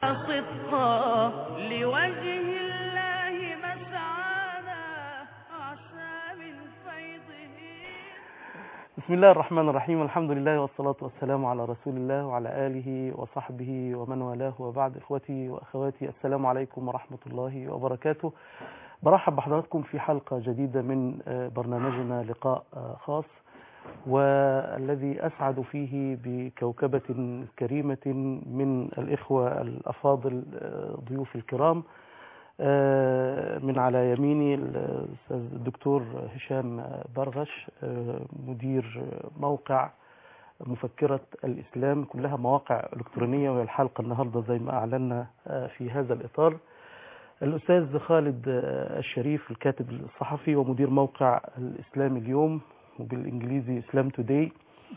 صدقا لوجه الله مسعانا عسى من فيضه. بسم الله الرحمن الرحيم، الحمد لله والصلاة والسلام على رسول الله وعلى آله وصحبه ومن والاه، وبعد. إخوتي وأخواتي، السلام عليكم ورحمة الله وبركاته. برحب بحضراتكم في حلقة جديدة من برنامجنا لقاء خاص، والذي أسعد فيه بكوكبة كريمة من الإخوة الأفاضل ضيوف الكرام. من على يميني الأستاذ الدكتور هشام برغش، مدير موقع مفكرة الإسلام، كلها مواقع إلكترونية، والحلقة النهاردة زي ما أعلنا في هذا الإطار. الأستاذ خالد الشريف، الكاتب الصحفي ومدير موقع الإسلام اليوم وبالإنجليزي إسلام توداي.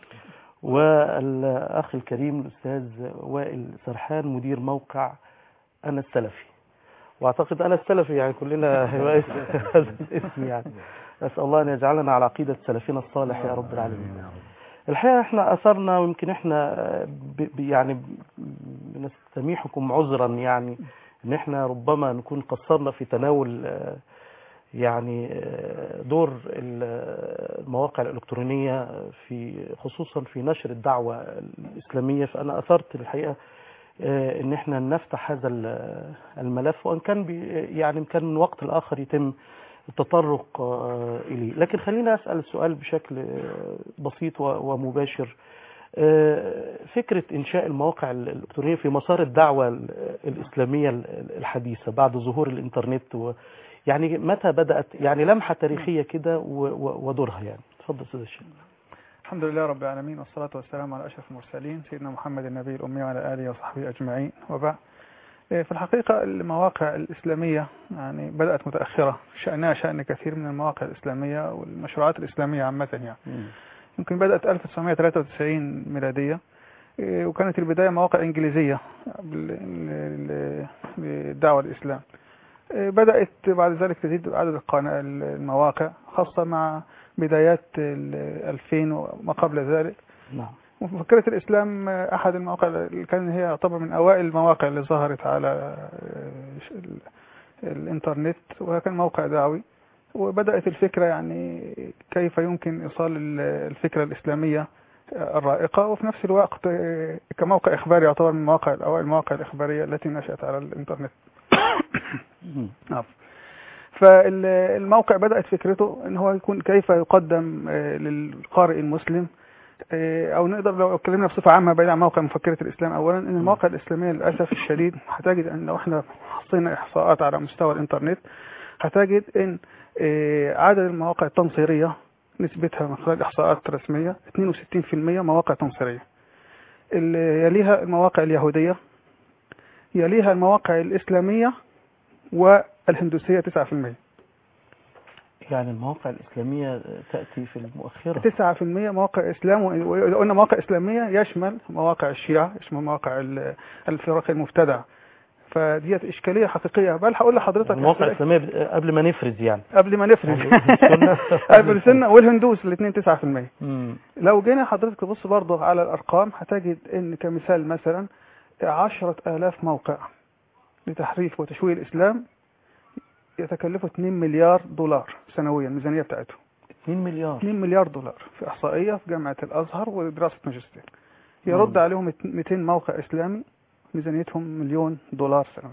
والأخ الكريم الأستاذ وائل سرحان، مدير موقع أنا السلفي. واعتقد أنا السلفي يعني كلنا هواء هذا الاسم، يعني نسأل الله أن يجعلنا على عقيدة سلفنا الصالح يا رب العالمين. الحقيقة احنا أثرنا، ويمكن احنا يعني بنستميحكم عذرا، يعني ان احنا ربما نكون قصرنا في تناول يعني دور المواقع الإلكترونية في خصوصا في نشر الدعوة الإسلامية. فأنا أثرت الحقيقة ان احنا نفتح هذا الملف، وان كان يعني كان من وقت لآخر يتم التطرق إليه. لكن خلينا أسأل السؤال بشكل بسيط ومباشر. فكرة إنشاء المواقع الإلكترونية في مسار الدعوة الإسلامية الحديثة بعد ظهور الإنترنت، يعني متى بدأت؟ يعني لمحة تاريخية كده ودورها. يعني تفضل أستاذ الشيخ. الحمد لله رب العالمين، والصلاة والسلام على أشرف المرسلين سيدنا محمد النبي الأمي وعلى آله وصحبه أجمعين، وبعد. في الحقيقة المواقع الإسلامية يعني بدأت متأخرة، شأنها شأن كثير من المواقع الإسلامية والمشروعات الإسلامية عامة. يعني يمكن بدأت 1993 ميلادية، وكانت البداية مواقع إنجليزية للدعوة الإسلام. بدأت بعد ذلك تزيد عدد المواقع، خاصة مع بدايات 2000 وما قبل ذلك. نعم. مفكرة الإسلام أحد المواقع اللي كان هي يعتبر من أوائل المواقع اللي ظهرت على الإنترنت، وكان موقع دعوي. وبدأت الفكرة يعني كيف يمكن إيصال الفكرة الإسلامية الرائقة، وفي نفس الوقت كموقع إخباري يعتبر من أوائل المواقع الإخبارية التي نشأت على الإنترنت. فالموقع بدأت فكرته ان هو يكون كيف يقدم للقارئ المسلم، او نقدر لو اتكلمنا بصفه عامه بعيد عن موقع مفكره الاسلام، اولا ان المواقع الاسلاميه للاسف الشديد هتجد ان لو احنا حطينا احصاءات على مستوى الانترنت هتجد ان عدد المواقع التنصيريه نسبتها من خلال احصاءات رسميه 62% مواقع تنصيريه، يليها المواقع اليهوديه، يليها المواقع الاسلاميه والهندوسية 9%. يعني المواقع الإسلامية تأتي في المؤخرة. 9% مواقع إسلام، وقلنا مواقع إسلامية يشمل مواقع الشيعة، يشمل مواقع الفرق المبتدعة. فديت إشكالية حقيقية. بل هقول لحضرتك المواقع الإسلامية قبل ما نفرز، يعني قبل ما نفرز قبل السنة والهندوس الاثنين 9%. لو جينا حضرتك تبص برضه على الأرقام هتجد إن كمثال مثلا 10,000 موقع لتحريف وتشويه الإسلام يتكلفوا 2 مليار دولار سنويا، الميزانية بتاعتهم 2 مليار دولار في إحصائية في جامعة الأزهر ودراسة ماجستير. يرد عليهم 200 موقع إسلامي ميزانيتهم $1,000,000 سنويا.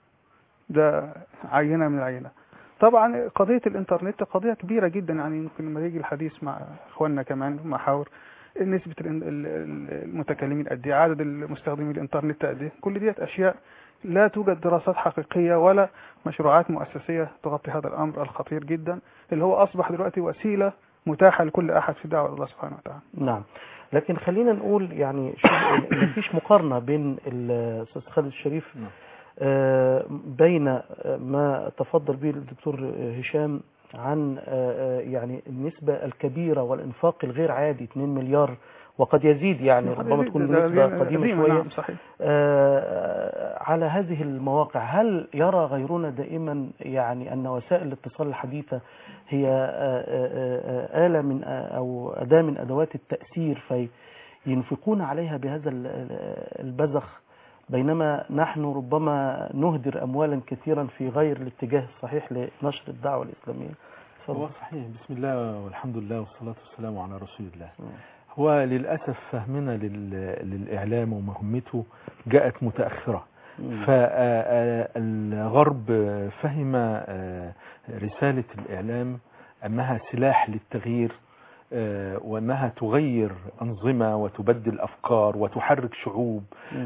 ده عينة من العينة. طبعا قضية الإنترنت قضية كبيرة جدا، يعني يمكن لما يجي الحديث مع إخواننا كمان محاور نسبة المتكلمين قد ايه، عدد المستخدمين الإنترنت قد ايه، كل ديت أشياء لا توجد دراسات حقيقية ولا مشروعات مؤسسية تغطي هذا الأمر الخطير جدا، اللي هو أصبح دلوقتي وسيلة متاحة لكل أحد في دعوة الله سبحانه وتعالى. نعم. لكن خلينا نقول يعني مفيش مقارنة بين الأستاذ خالد الشريف بين ما تفضل به الدكتور هشام عن يعني النسبة الكبيرة والإنفاق الغير عادي 2 مليار، وقد يزيد، يعني ربما تكون نسبة قديمة شوية. نعم صحيح. على هذه المواقع، هل يرى غيرنا دائما يعني أن وسائل الاتصال الحديثة هي آلة من أو أداة من أدوات التأثير، فينفقون عليها بهذا البذخ، بينما نحن ربما نهدر أموالا كثيرا في غير الاتجاه الصحيح لنشر الدعوة الإسلامية. هو صحيح. بسم الله والحمد لله والصلاة والسلام على رسول الله. هو للأسف فهمنا للإعلام ومهمته جاءت متأخرة. فالغرب فهم رسالة الإعلام أنها سلاح للتغيير، وأنها تغير أنظمة وتبدل أفكار وتحرك شعوب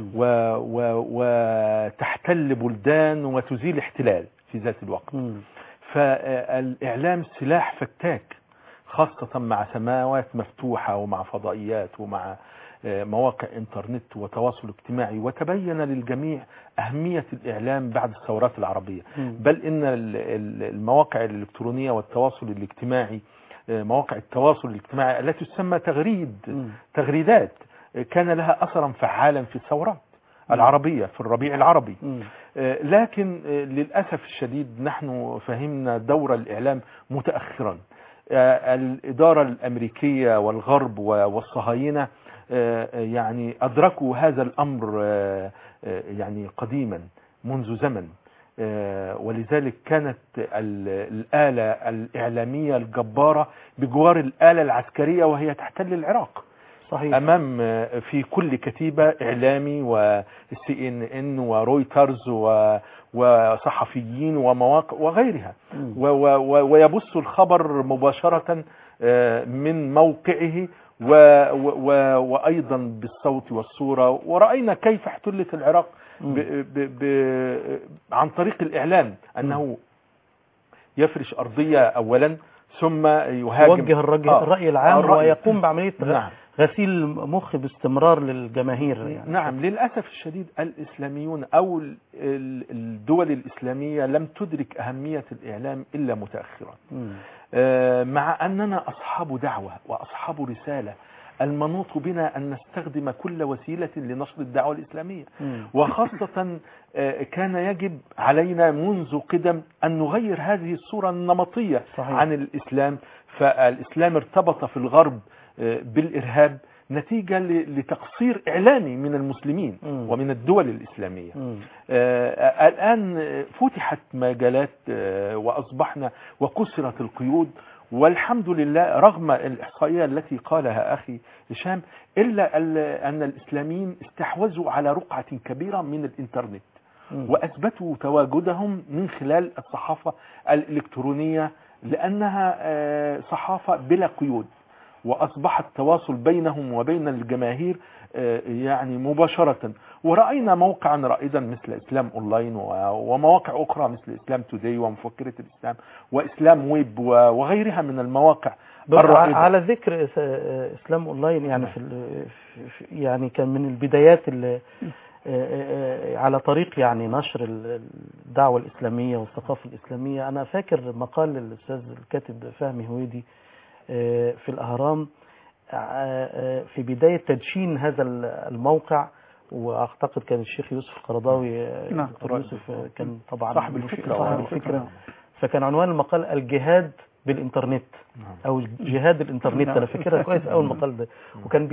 وتحتل بلدان وتزيل احتلال في ذات الوقت. فالإعلام سلاح فتاك، خاصة مع سماوات مفتوحة ومع فضائيات ومع مواقع انترنت وتواصل اجتماعي. وتبين للجميع أهمية الإعلام بعد الثورات العربية، بل إن المواقع الإلكترونية والتواصل الاجتماعي، مواقع التواصل الاجتماعي التي تسمى تغريدات، كان لها أثرا فعالا في الثورات العربية في الربيع العربي. لكن للأسف الشديد نحن فهمنا دور الإعلام متأخرا. الإدارة الأمريكية والغرب والصهاينة يعني أدركوا هذا الأمر يعني قديما منذ زمن، ولذلك كانت الآلة الإعلامية الجبارة بجوار الآلة العسكرية وهي تحتل العراق. صحيح. أمام في كل كتيبة إعلامي والCNN ورويترز وصحفيين ومواقع وغيرها، ويبث الخبر مباشرة من موقعه وأيضا بالصوت والصورة. ورأينا كيف احتلت العراق عن طريق الإعلام، أنه يفرش أرضية أولا ثم يهاجم، يوجه الرأي العام ويقوم بعملية غسيل مخ باستمرار للجماهير يعني. نعم. للأسف الشديد الإسلاميون أو الدول الإسلامية لم تدرك أهمية الإعلام إلا متأخرا. مع أننا أصحاب دعوة وأصحاب رسالة، المنوط بنا أن نستخدم كل وسيلة لنشر الدعوة الإسلامية. وخاصة كان يجب علينا منذ قدم أن نغير هذه الصورة النمطية عن الإسلام. فالإسلام ارتبط في الغرب بالإرهاب نتيجة لتقصير إعلامي من المسلمين ومن الدول الإسلامية. الآن فتحت مجالات وأصبحنا وكسرت القيود، والحمد لله رغم الإحصائية التي قالها أخي هشام، إلا أن الإسلاميين استحوذوا على رقعة كبيرة من الإنترنت وأثبتوا تواجدهم من خلال الصحافة الإلكترونية، لأنها صحافة بلا قيود، وأصبح التواصل بينهم وبين الجماهير يعني مباشرة. ورأينا موقعا رائدا مثل إسلام أونلاين ومواقع أخرى مثل إسلام توداي ومفكرة الإسلام وإسلام ويب وغيرها من المواقع الرائدة. على ذكر إسلام أونلاين، يعني يعني كان من البدايات اللي على طريق يعني نشر الدعوة الإسلامية والثقافة الإسلامية. أنا فاكر مقال الأستاذ الكاتب فهمي هويدي في الأهرام في بداية تدشين هذا الموقع، وأعتقد كان الشيخ يوسف القرضاوي دكتور يوسف كان طبعا صاحب الفكرة. فكان عنوان المقال الجهاد بالإنترنت أو جهاد الإنترنت. أنا فاكرها كويس أول المقال ده، وكان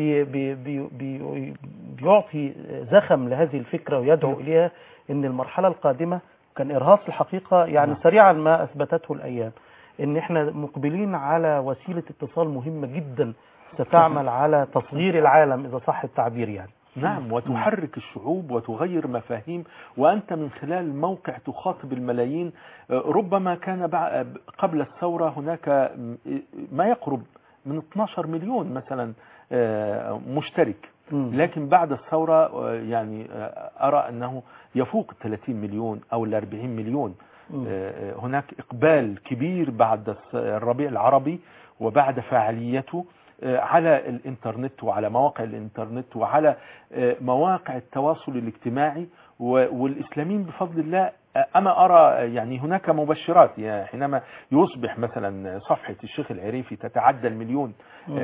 بيعطي زخم لهذه الفكرة ويدعو إليها إن المرحلة القادمة كان إرهاص الحقيقة يعني سريعا ما أثبتته الأيام، إن إحنا مقبلين على وسيلة اتصال مهمة جدا ستعمل على تصغير العالم إذا صح التعبير يعني. نعم. وتحرك الشعوب وتغير مفاهيم، وأنت من خلال الموقع تخاطب الملايين. ربما كان قبل الثورة هناك ما يقرب من 12 مليون مثلا مشترك، لكن بعد الثورة يعني أرى أنه يفوق 30 مليون أو 40 مليون. هناك إقبال كبير بعد الربيع العربي وبعد فعاليته على الإنترنت وعلى مواقع الإنترنت وعلى مواقع التواصل الاجتماعي. والإسلاميين بفضل الله أنا أرى يعني هناك مبشرات، يعني حينما يصبح مثلا صفحة الشيخ العريفي تتعدى المليون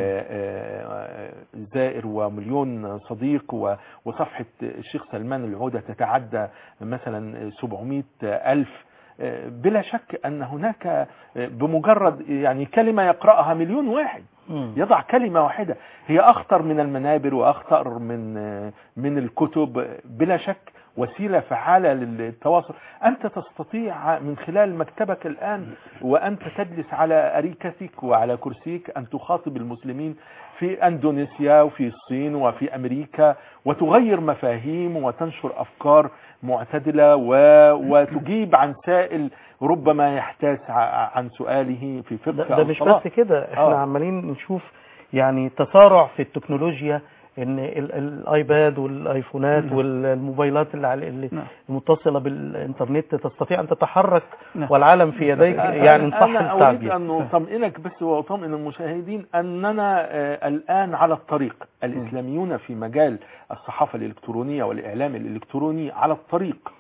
زائر ومليون صديق، وصفحة الشيخ سلمان العودة تتعدى مثلا 700 ألف بلا شك أن هناك بمجرد يعني كلمة يقرأها مليون واحد، يضع كلمة واحدة هي أخطر من المنابر وأخطر من الكتب بلا شك، وسيلة فعالة للتواصل. أنت تستطيع من خلال مكتبك الآن وأنت تجلس على أريكتك وعلى كرسيك أن تخاطب المسلمين في أندونيسيا وفي الصين وفي أمريكا، وتغير مفاهيم وتنشر أفكار معتدلة وتجيب عن سائل ربما يحتاج عن سؤاله في فقه ده مش بس كده، احنا عمالين نشوف يعني تسارع في التكنولوجيا، ان الايباد والايفونات والموبايلات اللي متصله بالانترنت تستطيع ان تتحرك والعالم في يديك. يعني نصح انا اريد ان اطمئنك بس واطمئن المشاهدين اننا الان على الطريق، الاسلاميون في مجال الصحافه الالكترونيه والاعلام الالكتروني على الطريق،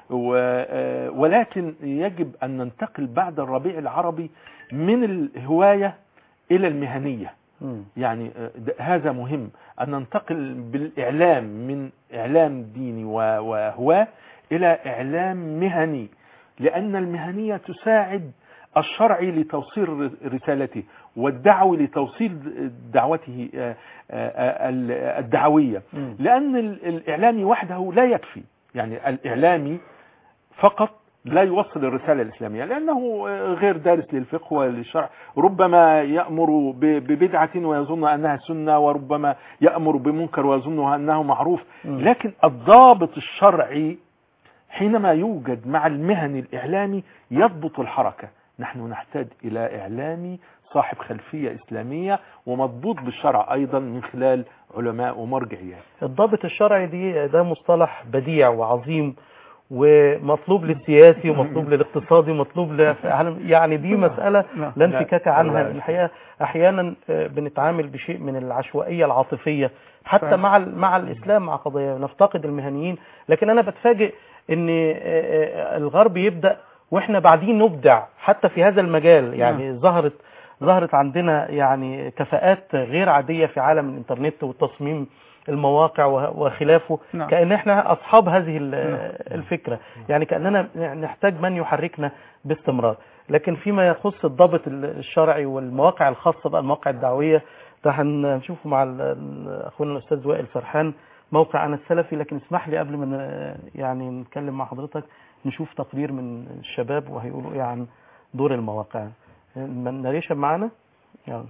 ولكن يجب ان ننتقل بعد الربيع العربي من الهوايه الى المهنيه. يعني هذا مهم أن ننتقل بالإعلام من إعلام ديني وهواه إلى إعلام مهني، لأن المهنية تساعد الشرعي لتوصيل رسالته والدعوي لتوصيل دعوته الدعوية، لأن الإعلامي وحده لا يكفي. يعني الإعلامي فقط لا يوصل الرسالة الإسلامية لأنه غير دارس للفقه وللشرع، ربما يأمر ببدعة ويظن أنها سنة، وربما يأمر بمنكر ويظن أنه معروف. لكن الضابط الشرعي حينما يوجد مع المهن الإعلامي يضبط الحركة. نحن نحتاج إلى إعلامي صاحب خلفية إسلامية ومضبوط بالشرع أيضا من خلال علماء ومرجعيات. الضابط الشرعي ده مصطلح بديع وعظيم ومطلوب للسياسي ومطلوب للاقتصادي ومطلوب يعني دي مسألة لا انفكاك عنها. الحقيقة أحيانا بنتعامل بشيء من العشوائية العاطفية حتى مع الإسلام، مع قضايا نفتقد المهنيين. لكن أنا بتفاجئ أن الغرب يبدأ وإحنا بعدين نبدع حتى في هذا المجال. يعني ظهرت عندنا يعني كفاءات غير عادية في عالم الإنترنت والتصميم المواقع وخلافه. كأن احنا أصحاب هذه الفكرة، يعني كأننا نحتاج من يحركنا باستمرار. لكن فيما يخص الضابط الشرعي والمواقع الخاصة بقى المواقع الدعوية ده هنشوفه مع أخونا الأستاذ وائل سرحان موقع أنا السلفي. لكن اسمح لي قبل ما يعني نتكلم مع حضرتك نشوف تقرير من الشباب وهيقولوا إيه عن دور المواقع. نريشة معانا يعني.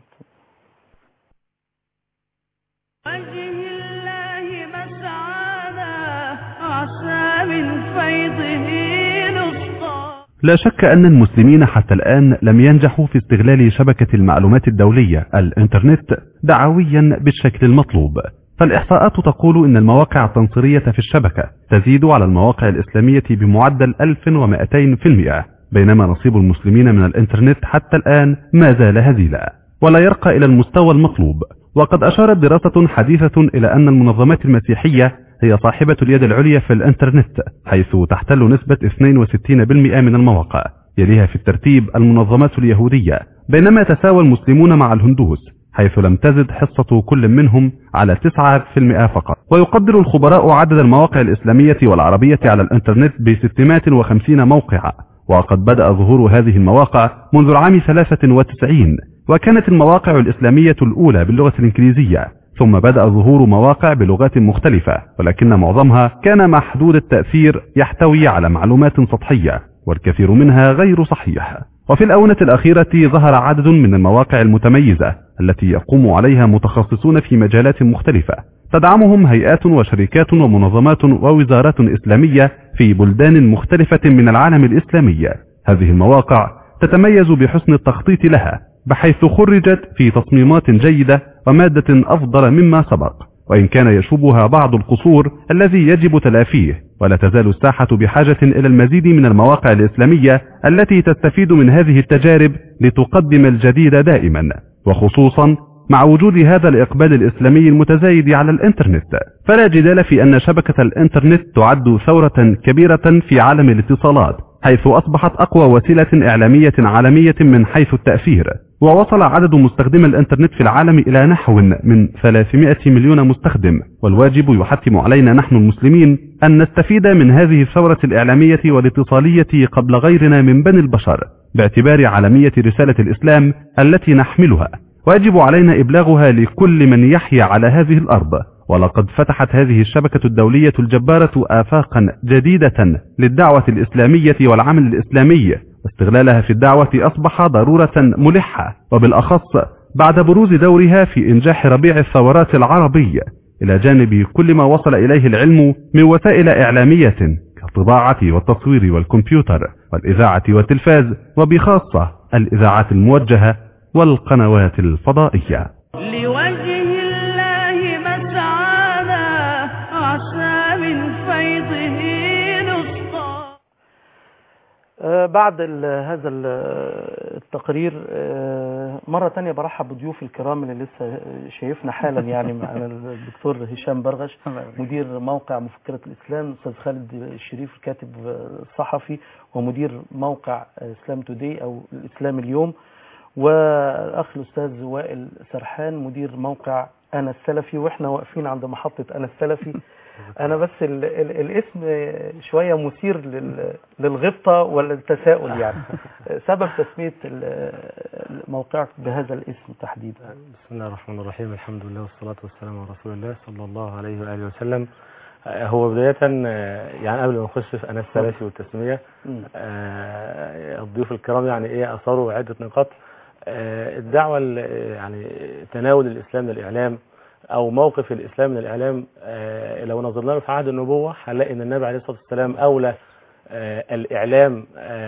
لا شك أن المسلمين حتى الآن لم ينجحوا في استغلال شبكة المعلومات الدولية الإنترنت دعويا بالشكل المطلوب. فالإحصاءات تقول إن المواقع التنصيرية في الشبكة تزيد على المواقع الإسلامية بمعدل 1200%، بينما نصيب المسلمين من الإنترنت حتى الآن ما زال هزيلا ولا يرقى إلى المستوى المطلوب. وقد أشارت دراسة حديثة إلى أن المنظمات المسيحية هي صاحبة اليد العليا في الإنترنت، حيث تحتل نسبة 62% من المواقع، يليها في الترتيب المنظمات اليهودية، بينما تساوى المسلمون مع الهندوس حيث لم تزد حصة كل منهم على 9% فقط. ويقدر الخبراء عدد المواقع الإسلامية والعربية على الإنترنت ب650 موقعا، وقد بدأ ظهور هذه المواقع منذ العام 93، وكانت المواقع الإسلامية الأولى باللغة الإنجليزية، ثم بدأ ظهور مواقع بلغات مختلفة، ولكن معظمها كان محدود التأثير يحتوي على معلومات سطحية والكثير منها غير صحيح. وفي الآونة الأخيرة ظهر عدد من المواقع المتميزة التي يقوم عليها متخصصون في مجالات مختلفة تدعمهم هيئات وشركات ومنظمات ووزارات إسلامية في بلدان مختلفة من العالم الإسلامي. هذه المواقع تتميز بحسن التخطيط لها، بحيث خرجت في تصميمات جيدة ومادة أفضل مما سبق، وإن كان يشوبها بعض القصور الذي يجب تلافيه. ولا تزال الساحة بحاجة إلى المزيد من المواقع الإسلامية التي تستفيد من هذه التجارب لتقدم الجديد دائما، وخصوصا مع وجود هذا الإقبال الإسلامي المتزايد على الإنترنت. فلا جدال في أن شبكة الإنترنت تعد ثورة كبيرة في عالم الاتصالات، حيث أصبحت أقوى وسيلة إعلامية عالمية من حيث التأثير. ووصل عدد مستخدمي الإنترنت في العالم إلى نحو من 300 مليون مستخدم. والواجب يحتم علينا نحن المسلمين أن نستفيد من هذه الثورة الإعلامية والاتصالية قبل غيرنا من بني البشر باعتبار عالمية رسالة الإسلام التي نحملها، ويجب علينا إبلاغها لكل من يحيا على هذه الأرض. ولقد فتحت هذه الشبكة الدولية الجبارة آفاقا جديدة للدعوة الإسلامية والعمل الإسلامي، واستغلالها في الدعوة أصبح ضرورة ملحة، وبالأخص بعد بروز دورها في إنجاح ربيع الثورات العربي، إلى جانب كل ما وصل إليه العلم من وسائل إعلامية كالطباعة والتصوير والكمبيوتر والإذاعة والتلفاز، وبخاصة الإذاعات الموجهة والقنوات الفضائية. لوجه الله مسعانا عسى من فيضه نسقى. بعد هذا التقرير مرة تانية برحب بضيوف الكرام اللي لسه شايفنا حالا، يعني معنا الدكتور هشام برغش مدير موقع مفكرة الإسلام، أستاذ خالد الشريف الكاتب الصحفي ومدير موقع إسلام توداي أو الإسلام اليوم، والأخ الأستاذ وائل سرحان مدير موقع أنا السلفي. وإحنا واقفين عند محطة أنا السلفي. أنا بس الاسم شوية مثير للغبطة والتساؤل، يعني سبب تسمية موقعك بهذا الاسم تحديدا؟ بسم الله الرحمن الرحيم، الحمد لله والصلاة والسلام على رسول الله صلى الله عليه وآله وسلم. هو بداية يعني قبل ما نخش في أنا السلفي والتسمية، الضيوف الكرام يعني أثاروا عدة نقاط. الدعوة يعني تناول الإسلام للإعلام أو موقف الإسلام من الإعلام، لو نظرنا له في عهد النبوة هنلاقي أن النبي عليه الصلاة والسلام أولى الإعلام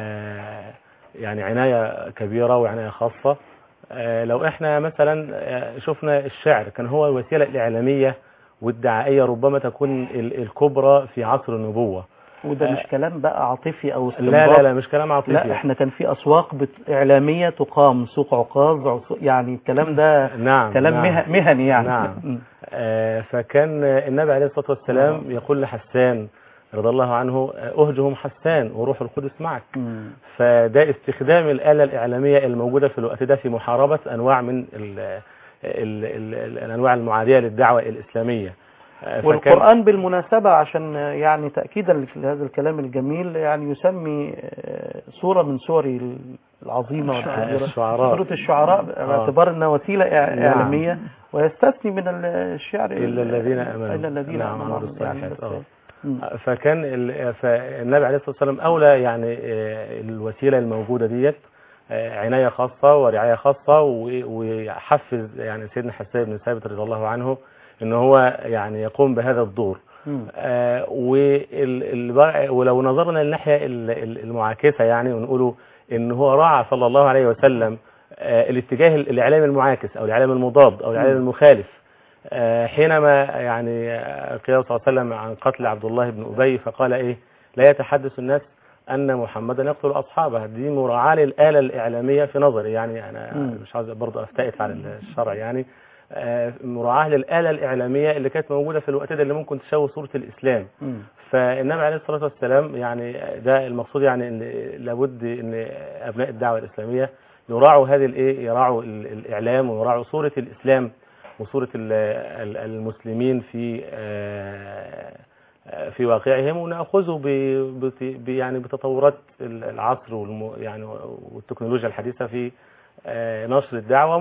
يعني عناية كبيرة وعناية خاصة. لو احنا مثلا شفنا الشعر كان هو الوسيلة الإعلامية والدعائية ربما تكون الكبرى في عصر النبوة. وده مش كلام بقى عاطفي او استنباط، لا مش كلام عاطفي، لا احنا كان في اسواق إعلامية تقام، سوق عكاظ، يعني الكلام ده نعم كلام نعم مهني يعني. نعم. فكان النبي عليه الصلاة والسلام يقول لحسان رضي الله عنه أهجهم حسان وروح القدس معك. فده استخدام الآلة الإعلامية الموجودة في الوقت ده في محاربة أنواع من الأنواع المعادية للدعوة الإسلامية. والقرآن بالمناسبة عشان يعني تأكيدا لهذا الكلام الجميل يعني يسمي سورة من سور العظيمة سورة الشعراء باعتبار أنها وسيلة إعلامية، ويستثني من الشعر إلا الذين آمنوا إلا الذين آمنوا يعني. فكان فالنبي عليه الصلاة والسلام أولى يعني الوسيلة الموجودة ديت عناية خاصة ورعاية خاصة، ويحفز يعني سيدنا حسان بن ثابت رضي الله عنه ان هو يعني يقوم بهذا الدور. ولو نظرنا للناحية المعاكسة يعني ونقوله ان هو راعى صلى الله عليه وسلم الاتجاه الاعلامي المعاكس او الاعلام المضاد او الاعلام المخالف، حينما يعني قيل صلى الله عليه وسلم عن قتل عبد الله بن أبي فقال ايه لا يتحدث الناس ان محمدا يقتل اصحابه. دي مراعاة للآلة الإعلامية في نظري، يعني انا مش عاوز برضه افتئت على الشرع، يعني مراعاة للآلة الإعلامية اللي كانت موجودة في الوقت ده اللي ممكن تشوه صورة الإسلام. فالنبي عليه الصلاة والسلام يعني ده المقصود، يعني ان لابد ان أبناء الدعوة الإسلامية يراعوا هذه يراعوا الإعلام ويراعوا صورة الإسلام وصورة المسلمين في واقعهم، ونأخذوا يعني بتطورات العصر يعني والتكنولوجيا الحديثة في نشر الدعوة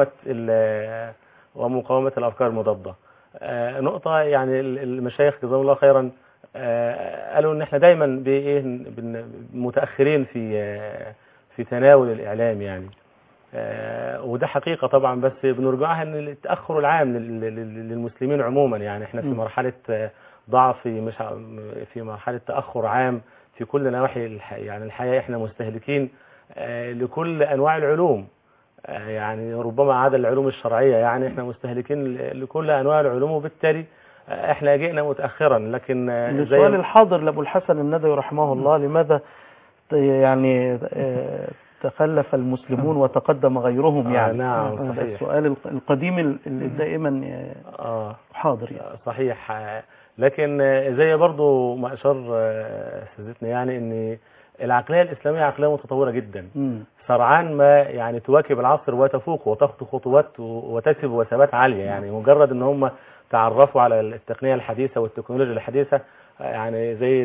ومقاومة الأفكار المضادة. نقطة يعني المشايخ جزاهم الله خيرا قالوا ان احنا دايما متأخرين في تناول الإعلام يعني، وده حقيقة طبعا، بس بنرجعها ان التأخر العام للمسلمين عموما، يعني احنا في مرحلة ضعف، مش في مرحلة تأخر عام في كل نواحي يعني الحياة. احنا مستهلكين لكل أنواع العلوم، يعني ربما عدا العلوم الشرعية، يعني احنا مستهلكين لكل أنواع العلوم، وبالتالي احنا جئنا متأخرا. لكن السؤال الحاضر لأبو الحسن الندوي رحمه الله، لماذا يعني تخلف المسلمون وتقدم غيرهم؟ يعني نعم صحيح. السؤال القديم اللي دائما حاضر يعني. صحيح. لكن زي برضو ما أشار سيدتنا يعني ان العقلية الإسلامية عقلية متطورة جدا، سرعان ما يعني تواكب العصر وتفوق وتخطو خطوات وتكسب وثبات عالية. يعني مجرد ان هم تعرفوا على التقنية الحديثة والتكنولوجيا الحديثة يعني زي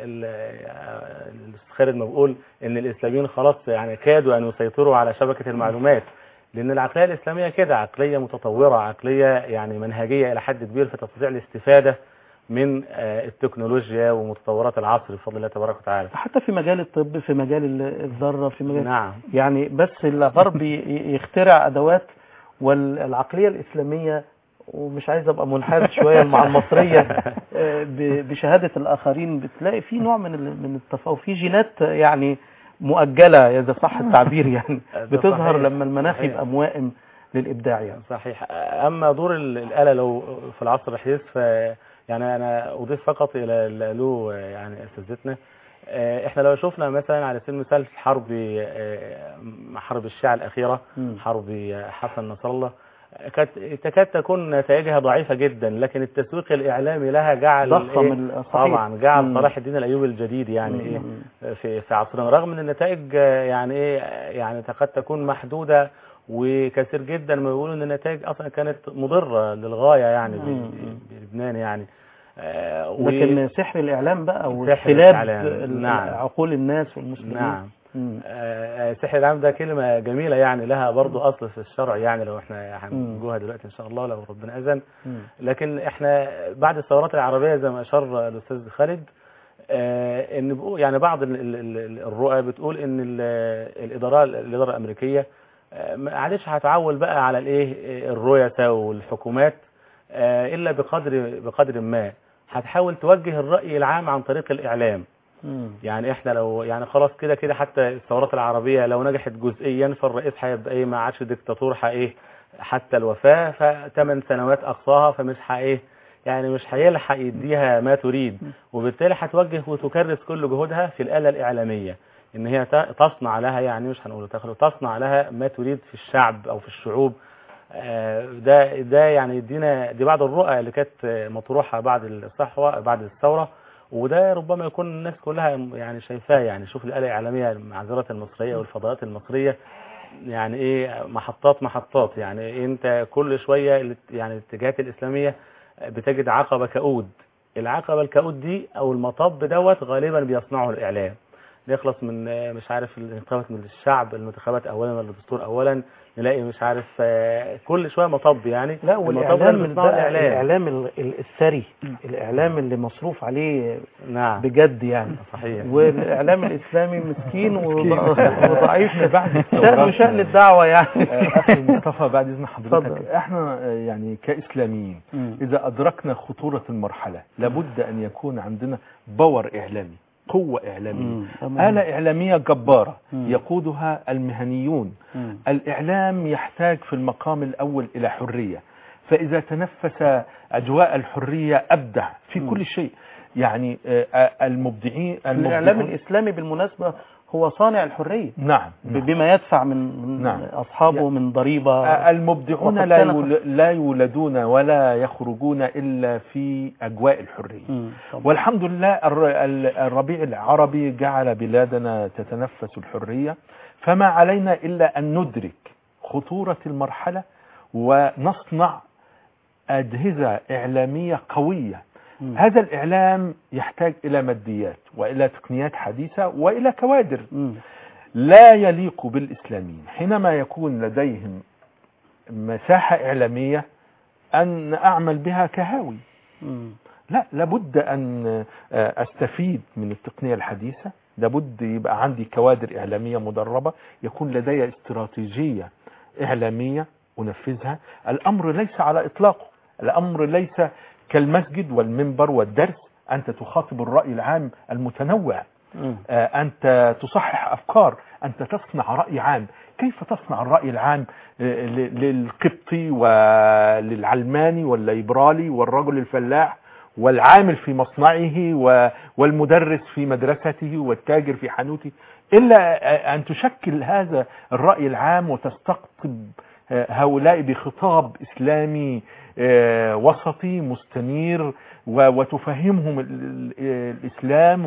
الاستاذ خالد ما بيقول ان الاسلاميين خلاص يعني كادوا ان يسيطروا على شبكه المعلومات، لان العقليه الاسلاميه كده عقليه متطوره، عقليه يعني منهجيه الى حد كبير، فتستطيع الاستفاده من التكنولوجيا ومتطورات العصر بفضل الله تبارك وتعالى. حتى في مجال الطب، في مجال الذره، في مجال نعم. يعني بس الغرب يخترع ادوات، والعقليه الاسلاميه، ومش عايز ابقى منحاز شويه مع المصريه بشهاده الاخرين، بتلاقي في نوع من التفاوت، في جينات يعني مؤجله اذا صح التعبير يعني بتظهر لما المناخ يبقى موائم للابداع يعني. صحيح. اما دور الاله لو في العصر الحديث، يعني انا اضيف فقط الى اللي قالوه يعني اساتذتنا. احنا لو شفنا مثلا على سبيل المثال في حرب الشيعة الاخيره، حرب حسن نصر الله، تكاد تكون نتائجها ضعيفه جدا، لكن التسويق الاعلامي لها جعل ضخم طبعا جعل صلاح الدين الايوبي الجديد يعني في عصرنا، رغم ان النتائج يعني يعني تكاد تكون محدوده، وكثير جدا ما بيقولوا ان النتائج اصلا كانت مضره للغايه يعني بلبنان يعني. لكن سحر الاعلام بقى واستلاب عقول الناس والمسلمين. نعم. سحر الاعلام ده كلمه جميله يعني، لها برضو اصل في الشرع يعني، لو احنا هنجوها دلوقتي ان شاء الله لو ربنا اذن. لكن احنا بعد الثورات العربيه زي ما اشار الاستاذ خالد، ان يعني بعض الرؤى بتقول ان الاداره الامريكيه ما عادش هتعول بقى على الرؤساء والحكومات الا بقدر ما هتحاول توجه الراي العام عن طريق الاعلام. يعني احنا لو يعني خلاص كده حتى الثورات العربيه لو نجحت جزئيا، فالرئيس هيبقى ما عادش ديكتاتور، حتى الوفاه، ف8 سنوات اقصاها، فمش يعني مش هيلحق يديها ما تريد، وبالتالي هتوجه وتكرس كل جهودها في الآلة الإعلامية، ان هي تصنع لها، يعني مش هنقول تصنع لها ما تريد في الشعب او في الشعوب. ده يعني دي بعض الرؤى اللي كانت مطروحه بعد الصحوه بعد الثوره، وده ربما يكون الناس كلها يعني شايفاه. يعني شوف الآلة الإعلامية معذرة المصرية والفضاءات المصرية، يعني محطات يعني انت كل شويه يعني الاتجاهات الإسلامية بتجد عقبة كؤود. العقبة الكؤود دي او المطب دوت غالبا بيصنعه الإعلام، نخلص من مش عارف الانتخابات من الشعب، المنتخبات اولا ولا الدستور اولا، نلاقي مش عارف كل شويه مطب يعني. لا، والاعلام الاعلام الثري، الاعلام اللي مصروف عليه نعم بجد يعني. صحيح. والاعلام الاسلامي مسكين وضعيف بعد شأن الدعوه يعني. اخي مصطفى بعد اذن حضرتك، احنا يعني كاسلاميين اذا ادركنا خطوره المرحله لابد ان يكون عندنا باور اعلامي، قوة إعلامية، آلة إعلامية جبارة يقودها المهنيون. الإعلام يحتاج في المقام الأول إلى حرية، فإذا تنفس أجواء الحرية أبدع في كل شيء. يعني المبدعين الإعلام الإسلامي بالمناسبة هو صانع الحرية. نعم. بما يدفع من أصحابه من ضريبة. المبدعون لا يولدون ولا يخرجون إلا في أجواء الحرية. والحمد لله الربيع العربي جعل بلادنا تتنفس الحرية، فما علينا إلا أن ندرك خطورة المرحلة ونصنع أجهزة إعلامية قوية. هذا الإعلام يحتاج إلى ماديات وإلى تقنيات حديثة وإلى كوادر. لا يليق بالإسلاميين حينما يكون لديهم مساحة إعلامية أن أعمل بها كهاوي. لا، لابد أن أستفيد من التقنية الحديثة، لابد يبقى عندي كوادر إعلامية مدربة، يكون لدي استراتيجية إعلامية أنفذها. الأمر ليس على إطلاقه، الأمر ليس كالمسجد والمنبر والدرس، أنت تخاطب الرأي العام المتنوع، أنت تصحح أفكار، أنت تصنع رأي عام. كيف تصنع الرأي العام للقبطي وللعلماني والليبرالي والرجل الفلاح والعامل في مصنعه والمدرس في مدرسته والتاجر في حانوته، إلا أن تشكل هذا الرأي العام وتستقطب هؤلاء بخطاب إسلامي وسطي مستنير وتفهمهم الإسلام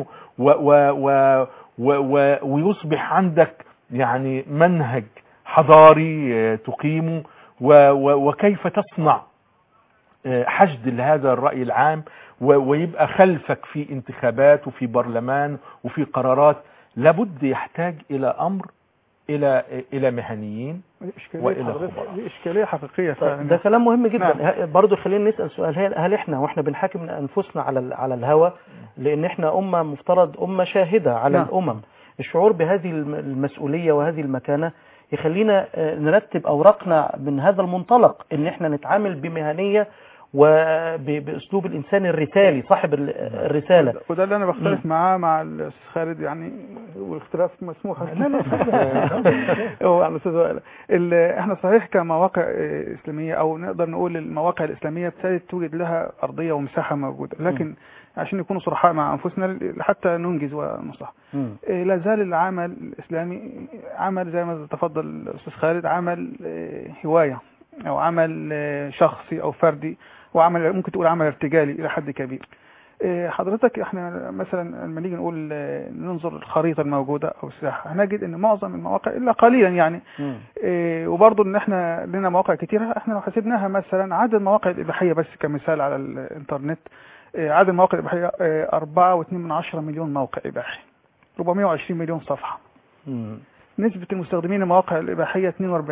ويصبح عندك يعني منهج حضاري تقيمه، وكيف تصنع حشد لهذا الرأي العام ويبقى خلفك في انتخابات وفي برلمان وفي قرارات. لابد يحتاج إلى أمر إلى مهنيين وإلى خبراء. دي إشكالية حقيقية فعلا. ده كلام مهم جدا. نعم. برضو خلينا نسأل سؤال، هل احنا واحنا بنحاكم انفسنا على الهوى، لان احنا امة مفترض امة شاهدة على نعم. الامم، الشعور بهذه المسؤولية وهذه المكانة يخلينا نرتب اوراقنا من هذا المنطلق، ان احنا نتعامل بمهنية وباسلوب الانسان الرسالي صاحب الرسالة. وده اللي انا بختلف معاه مع الاستاذ خالد يعني، والاختلاف مسموح. هو على الاستاذ وائل، احنا صحيح كمواقع اسلاميه او نقدر نقول المواقع الاسلاميه ابتدت توجد لها ارضيه ومساحه موجوده، لكن عشان نكون صرحاء مع انفسنا حتى ننجز ونصلح، لا زال العمل الاسلامي عمل زي ما تفضل الاستاذ خالد، عمل هوايه او عمل شخصي او فردي، وعمل ممكن تقول عمل ارتجالي الى حد كبير. حضرتك احنا مثلا لما نيجي نقول ننظر الخريطه الموجوده او الساحه، هنجد ان معظم المواقع الا قليلا يعني، وبرضه ان احنا لنا مواقع كتيره. احنا لو حسبناها مثلا عدد المواقع الاباحيه بس كمثال على الانترنت، عدد المواقع الاباحيه 4.2 مليون موقع اباحي، 420 مليون صفحه. نسبه المستخدمين المواقع الاباحيه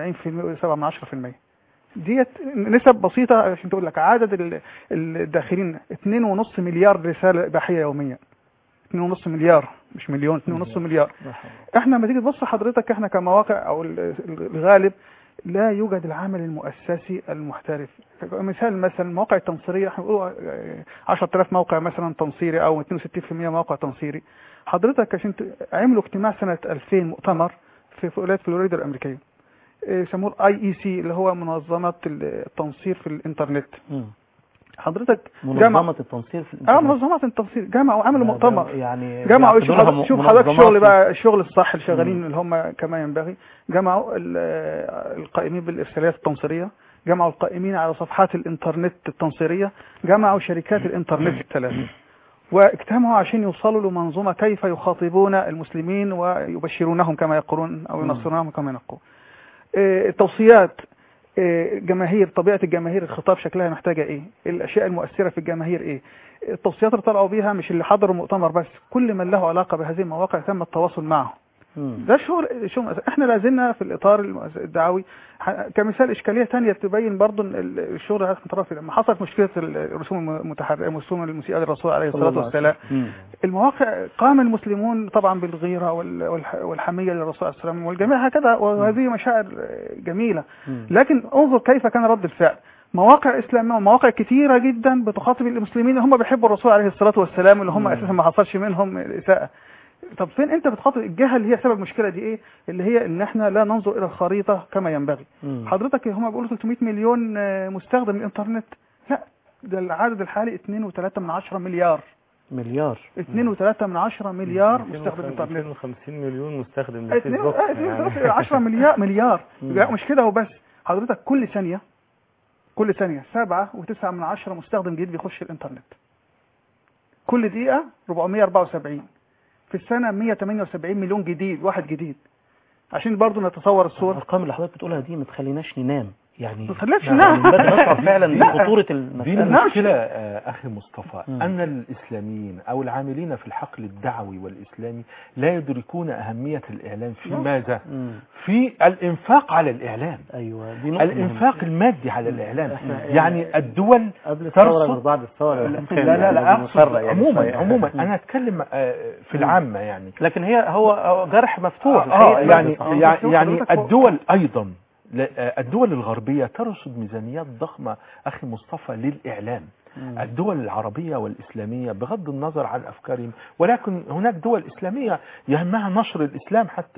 42.7%. ديت نسب بسيطة عشان تقول لك عدد الداخلين 2.5 مليار رسالة إباحية يوميا. 2.5 مليار مش مليون، 2.5 مليار. احنا لما تيجي تبص حضرتك، احنا كمواقع او الغالب لا يوجد العمل المؤسسي المحترف. مثلا المواقع التنصيرية احنا بنقول 10,000 موقع مثلا تنصيري او 62% موقع تنصيري. حضرتك عشان عملوا اجتماع سنة 2000 مؤتمر في ولاية فلوريدا الأمريكية، يسموه IEC اللي هو منظمة التنصير في الانترنت. حضرتك منظمة التنصير في الانترنت. منظمة التنصير جمعوا وعملوا مؤتمر، يعني جمعوا. شوف حضرتك الشغل بقى، الشغل الصح اللي شغالين اللي هم كما ينبغي. جمعوا القائمين بالإرساليات التنصيرية، جمعوا القائمين على صفحات الانترنت التنصيرية، جمعوا شركات الانترنت الثلاثة، واجتمعوا عشان يوصلوا لمنظومة كيف يخاطبون المسلمين ويبشرونهم كما يقولون او ينصرونهم كما يقولون. التوصيات، جماهير، طبيعة الجماهير، الخطاب شكلها محتاجة ايه، الاشياء المؤثرة في الجماهير ايه، التوصيات اللي طلعوا بيها مش اللي حضروا المؤتمر بس، كل من له علاقة بهذه المواقع تم التواصل معه. ده شغل احنا لازلنا في الاطار الدعوي. كمثال اشكاليه ثانيه تبين برضو الشغل هذا المترفع. لما حصلت مشكله الرسوم المتحركه، الرسوم المسيئه للرسول عليه الصلاه والسلام، المواقع قام المسلمون طبعا بالغيره والحميه للرسول عليه السلام والجميع هكذا، وهذه مشاعر جميله. لكن انظر كيف كان رد الفعل. مواقع اسلاميه ومواقع كثيره جدا بتخاطب المسلمين اللي هم بيحبوا الرسول عليه الصلاه والسلام، اللي هم اساسا ما حصلش منهم اساءه. طب فين انت بتخاطب الجهه اللي هي سبب المشكله دي ايه؟ اللي هي ان احنا لا ننظر الى الخريطه كما ينبغي. حضرتك هم بيقولوا 300 مليون مستخدم الانترنت، لا ده العدد الحالي 2.3 مليار. 2.3 مليار مستخدم الانترنت. 250 مليون مستخدم 10 مليار. مش كده وبس، حضرتك كل ثانيه 7.9 مستخدم جديد بيخش الانترنت. كل دقيقه 474، في السنة 178 مليون جديد، واحد جديد. عشان برضو نتصور الصور. الارقام اللي حضرتك بتقولها دي ما تخليناش ننام يعني، ما تخليناش ننام. نشعر فعلا بخطورة المسألة. دي المشكلة أخي مصطفى، أن الإسلاميين أو العاملين في الحقل الدعوي والإسلامي لا يدركون أهمية الإعلام في ماذا؟ في الإنفاق على الإعلام. أيوة، الإنفاق المادي على الإعلام. يعني الدول قبل الثورة بعد الثورة. لا عموما أنا أتكلم في العامة يعني. لكن هو جرح مفتوح. يعني الدول أيضا، الدول الغربية ترصد ميزانيات ضخمة أخي مصطفى للإعلام. الدول العربية والإسلامية بغض النظر عن أفكارهم، ولكن هناك دول إسلامية يهمها نشر الإسلام حتى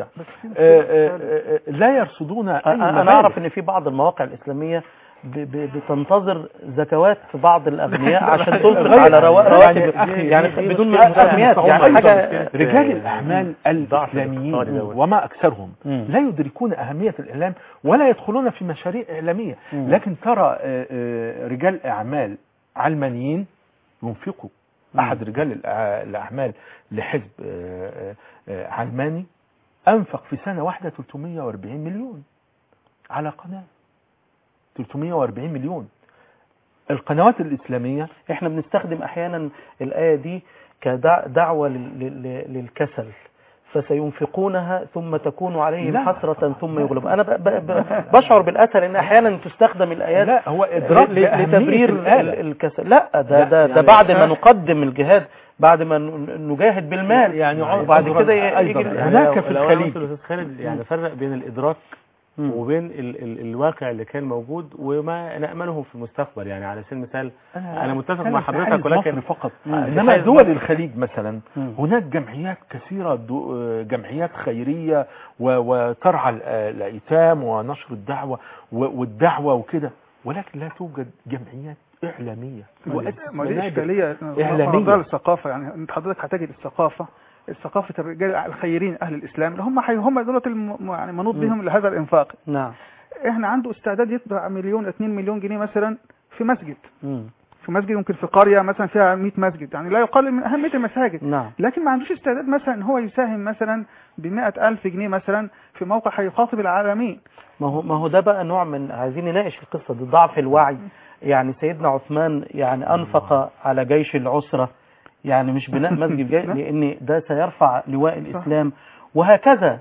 لا يرصدون أي مبالغ. أنا أعرف أن في بعض المواقع الإسلامية بتنتظر زكوات في بعض الأغنياء عشان تنفق على رواتب يعني بدون مسميات. يعني حاجة رجال الأعمال الإسلاميين وما أكثرهم لا يدركون أهمية الإعلام ولا يدخلون في مشاريع إعلامية. لكن ترى رجال أعمال علمانيين ينفقوا. أحد رجال الأعمال لحزب علماني أنفق في سنة واحدة 340 مليون على قناة. 340 مليون. القنوات الإسلامية احنا بنستخدم احيانا الآية دي كدعوة للكسل، فسينفقونها ثم تكون عليهم حسرة ثم يغلب. انا بشعر بالأثر ان احيانا تستخدم الآيات لا هو إدراك لتبرير الكسل. لا ده بعد ما نقدم الجهاد، بعد ما نجاهد بالمال يعني، وبعد كده يجي هناك في الخليج يعني فرق بين الإدراك وبين الواقع اللي كان موجود وما نأمله في المستقبل. يعني على سبيل المثال أنا متفق مع حضرتك، ولكن فقط إنما دول الخليج مثلا هناك جمعيات كثيرة، جمعيات خيرية وترعى الأيتام ونشر الدعوة والدعوة وكده، ولكن لا توجد جمعيات إعلامية. ما دي إشكالية إعلامية الثقافة. يعني أنت حضرتك هتجد ثقافة الرجال الخيرين أهل الإسلام اللي هم دولة يعني منوط بهم لهذا الإنفاق. نعم. إحنا عنده استعداد يطبع 1 2 مليون جنيه مثلا في مسجد. في مسجد ممكن في قرية مثلا فيها 100 مسجد، يعني لا يقلل من أهمية المساجد. نعم. لكن ما عندوش استعداد مثلا هو يساهم مثلا ب100,000 جنيه مثلا في موقع هيخاطب العالمين. ما هو ده بقى نوع من، عايزين نناقش القصة دي، ضعف الوعي. يعني سيدنا عثمان يعني أنفق على جيش العسرة، يعني مش بناء مسجد لأن ده سيرفع لواء الإسلام، وهكذا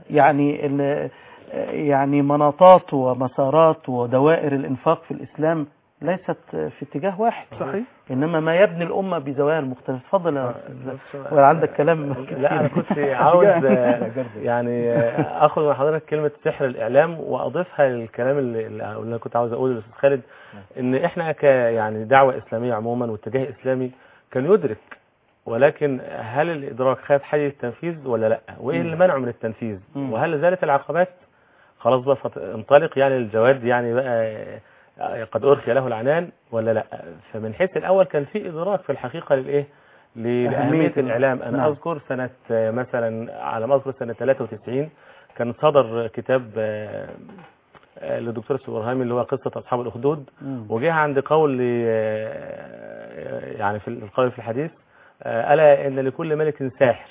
يعني مناطات ومسارات ودوائر الإنفاق في الإسلام ليست في اتجاه واحد. صحيح. إنما ما يبني الأمة بزوايا مختلفة. تفضل ولا عندك كلام؟ لا أنا كنت عاوز يعني أخذ من حضرتك كلمة سحر الإعلام وأضيفها للكلام اللي كنت عاوز أقوله للأستاذ خالد، إن إحنا يعني دعوة إسلامية عموما واتجاه إسلامي كان يدرك، ولكن هل الإدراك خاف حاجز التنفيذ ولا لا؟ وإيه اللي منعه من التنفيذ؟ وهل زالت العقبات؟ خلاص بقى انطلق يعني الجواد يعني بقى قد أرخي له العنان ولا لا؟ فمن حيث الأول كان في إدراك في الحقيقة لأهمية الإعلام. أنا أذكر سنة مثلا على ما أذكر سنة 93 كان صدر كتاب للدكتور السبرهامي اللي هو قصة أصحاب الأخدود، وجه عند قول يعني في القول في الحديث ألا إن لكل ملك ساحر،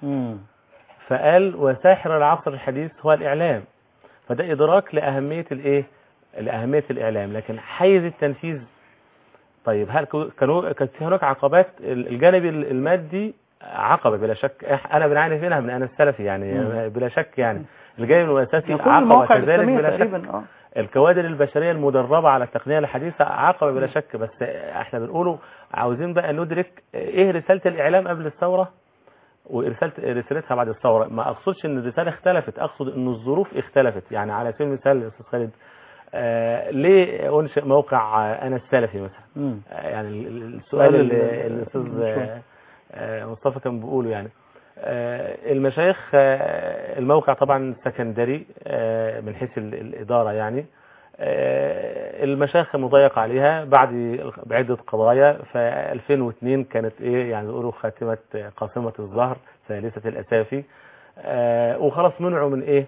فقال وساحر العصر الحديث هو الإعلام. فده إدراك لأهمية لأهمية الإعلام. لكن حيز التنفيذ، طيب هل كانت هناك عقبات؟ الجانب المادي عقبة بلا شك، أنا بنعاني منها من أنا السلفي يعني بلا شك. يعني الجانب الأساسي عقبة كذلك بلا شك. الكوادر البشرية المدربة على التقنية الحديثة عقبة بلا شك. بس احنا بنقوله عاوزين بقى ندرك ايه رسالة الإعلام قبل الثورة ورسالتها بعد الثورة. ما أقصدش ان الرسالة اختلفت، أقصد ان الظروف اختلفت. يعني على سبيل المثال يا أستاذ خالد، ليه أنشئ موقع أنا السلفي مثلا؟ يعني السؤال اللي الأستاذ مصطفى كان بيقوله، يعني المشايخ الموقع طبعا سكندري من حيث الإدارة، يعني المشايخ مضيق عليها بعدة قضايا. ف 2002 كانت يعني يقولوا خاتمة قاسمة الظهر ثالثة الأسافي، وخلاص منعوا من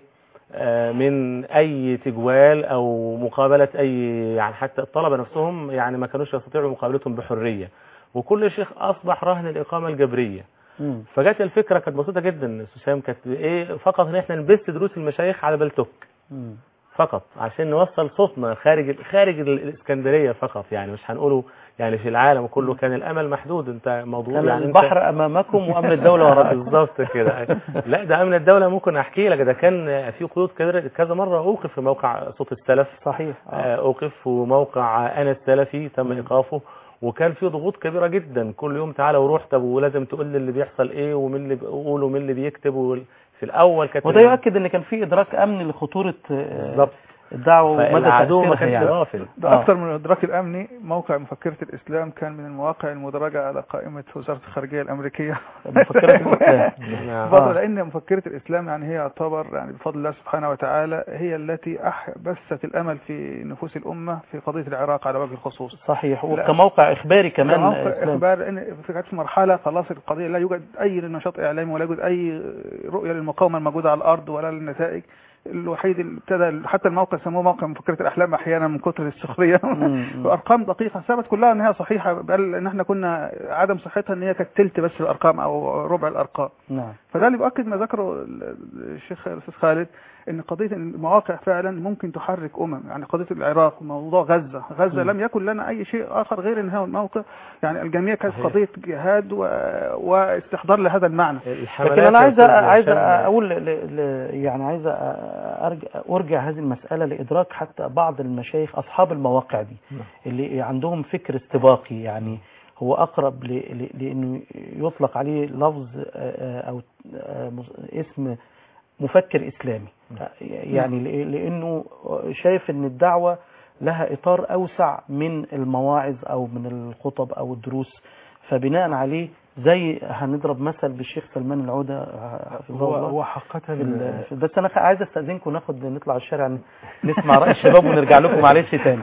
من أي تجوال أو مقابلة يعني حتى الطلبة نفسهم يعني ما كانوش يستطيعوا مقابلتهم بحرية، وكل شيخ أصبح رهن الإقامة الجبرية. فجت الفكرة كانت بسيطة جدا سوسام، كانت فقط ان احنا نبث دروس المشايخ على بلتوك فقط عشان نوصل صوتنا خارج الإسكندرية فقط. يعني مش هنقوله يعني في العالم كله، كان الأمل محدود. انت موضوع يعني البحر أمامكم وأمن الدولة وراء. بالظبط كده. لا ده أمن الدولة ممكن أحكي لك، ده كان في قيود كذا مرة أوقف في موقع صوت السلف. صحيح. أوقف وموقع أنا السلفي تم إيقافه، وكان في ضغوط كبيرة جدا. كل يوم تعالى وروح، طب ولازم تقول لي اللي بيحصل ايه ومين اللي بيقول ومين اللي بيكتب. في الاول كانت وده يؤكد ان كان في ادراك امني لخطورة الدعوة ومدى العدو ما كانش يعني. غافل. ده اكثر من الادراك الامني. موقع مفكرة الاسلام كان من المواقع المدرجة على قائمة وزارة الخارجية الامريكية. مفكرة الاسلام بفضل لان مفكرة الاسلام يعني هي يعتبر يعني بفضل الله سبحانه وتعالى هي التي بثت الامل في نفوس الامة في قضية العراق على وجه الخصوص. صحيح. وكموقع اخباري كمان. اخبار ان في مرحلة خلاص القضية لا يوجد اي نشاط اعلامي ولا يوجد اي رؤية للمقاومة الموجودة على الارض ولا للنتائج. الوحيد اللي ابتدى حتى الموقع سموه موقع مفكرة الأحلام أحيانا من كتر السخرية. وأرقام دقيقة ثبت كلها أنها صحيحة، بل أن احنا كنا عدم صحتها أن هي كانت تلت بس الأرقام أو ربع الأرقام. نعم. فده اللي بيؤكد ما ذكره الشيخ الأستاذ خالد، ان قضيه المواقع فعلا ممكن تحرك يعني قضيه العراق وموضوع غزه لم يكن لنا اي شيء اخر غير ان هذا الموقع يعني الجميع كانت قضيه جهاد واستحضار لهذا المعنى. لكن انا عايز اقول يعني عايز ارجع هذه المساله لادراك حتى بعض المشايخ اصحاب المواقع دي اللي عندهم فكر استباقي، يعني هو اقرب لانه يطلق عليه لفظ او اسم مفكر إسلامي، يعني لأنه شايف أن الدعوة لها إطار أوسع من المواعظ أو من الخطب أو الدروس، فبناء عليه زي هنضرب مثل بالشيخ سلمان العودة هو حقيقة. بس أنا عايز أستأذنكم نطلع الشارع نسمع رأي الشباب ونرجع لكم معلش تاني.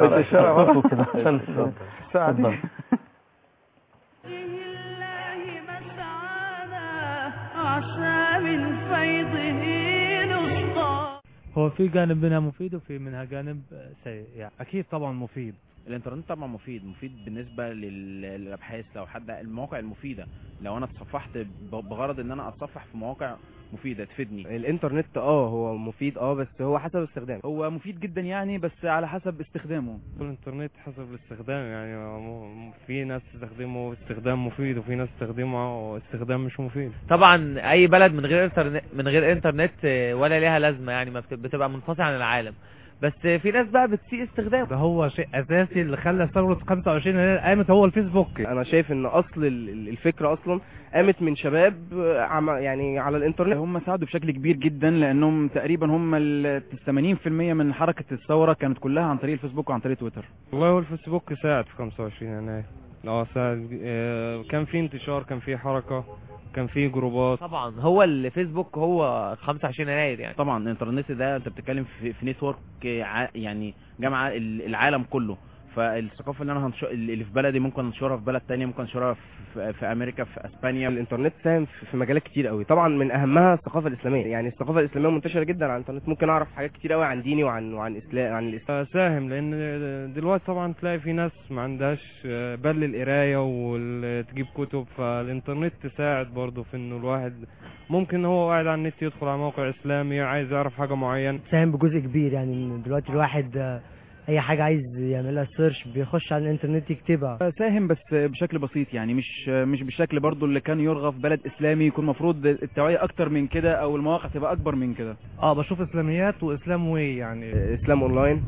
هو في جانب منها مفيد وفي منها جانب سيء يعني. اكيد طبعا مفيد، الانترنت طبعا مفيد بالنسبه للابحاث. لو حد المواقع المفيده، لو انا اتصفحت بغرض ان انا اتصفح في مواقع مفيده تفيدني. الانترنت هو مفيد بس هو حسب استخدامه. هو مفيد جدا يعني، بس على حسب استخدامه. الانترنت حسب الاستخدام يعني، في ناس تستخدمه استخدام مفيد وفي ناس تستخدمه استخدام مش مفيد. طبعا اي بلد من غير انترنت ولا ليها لازمه يعني، ما بتبقى منفصله عن العالم. بس في ناس بقى بتسيء استخدامه. ده هو شيء اساسي اللي خلى ثوره 25 يناير قامت، هو الفيسبوك. انا شايف ان اصل الفكره اصلا قامت من شباب يعني على الانترنت. هم ساعدوا بشكل كبير جدا، لانهم تقريبا هم 80% من حركه الثوره كانت كلها عن طريق الفيسبوك وعن طريق تويتر. والله هو الفيسبوك ساعد في 25 يناير. ساعد، كان في انتشار، كان في حركه، كان في جروبات. طبعا هو الفيسبوك هو 25 يناير يعني. طبعا الانترنت ده انت بتتكلم في نتورك يعني جامعه العالم كله. فالثقافه اللي في بلدي ممكن انشرها في بلد تانية، ممكن انشرها في امريكا، في اسبانيا. الانترنت ساهم في مجالات كتير قوي، طبعا من اهمها الثقافه الاسلاميه. يعني الثقافه الاسلاميه منتشره جدا على الانترنت، ممكن اعرف حاجات كتير قوي عن ديني وعن الاسلام. ساهم، لان دلوقتي طبعا تلاقي في ناس ما عندهاش بال القرايه وتجيب كتب، فالانترنت تساعد برضه في انه الواحد ممكن هو قاعد على النت يدخل على موقع اسلامي عايز يعرف حاجه معينه. ساهم بجزء كبير يعني. دلوقتي الواحد اي حاجه عايز يعملها سيرش بيخش على الانترنت يكتبها. ساهم بس بشكل بسيط يعني، مش بالشكل برضو اللي كان يرغب في بلد اسلامي. يكون المفروض التوعيه اكتر من كده، او المواقع تبقى اكبر من كده. بشوف اسلاميات واسلام يعني اسلام اونلاين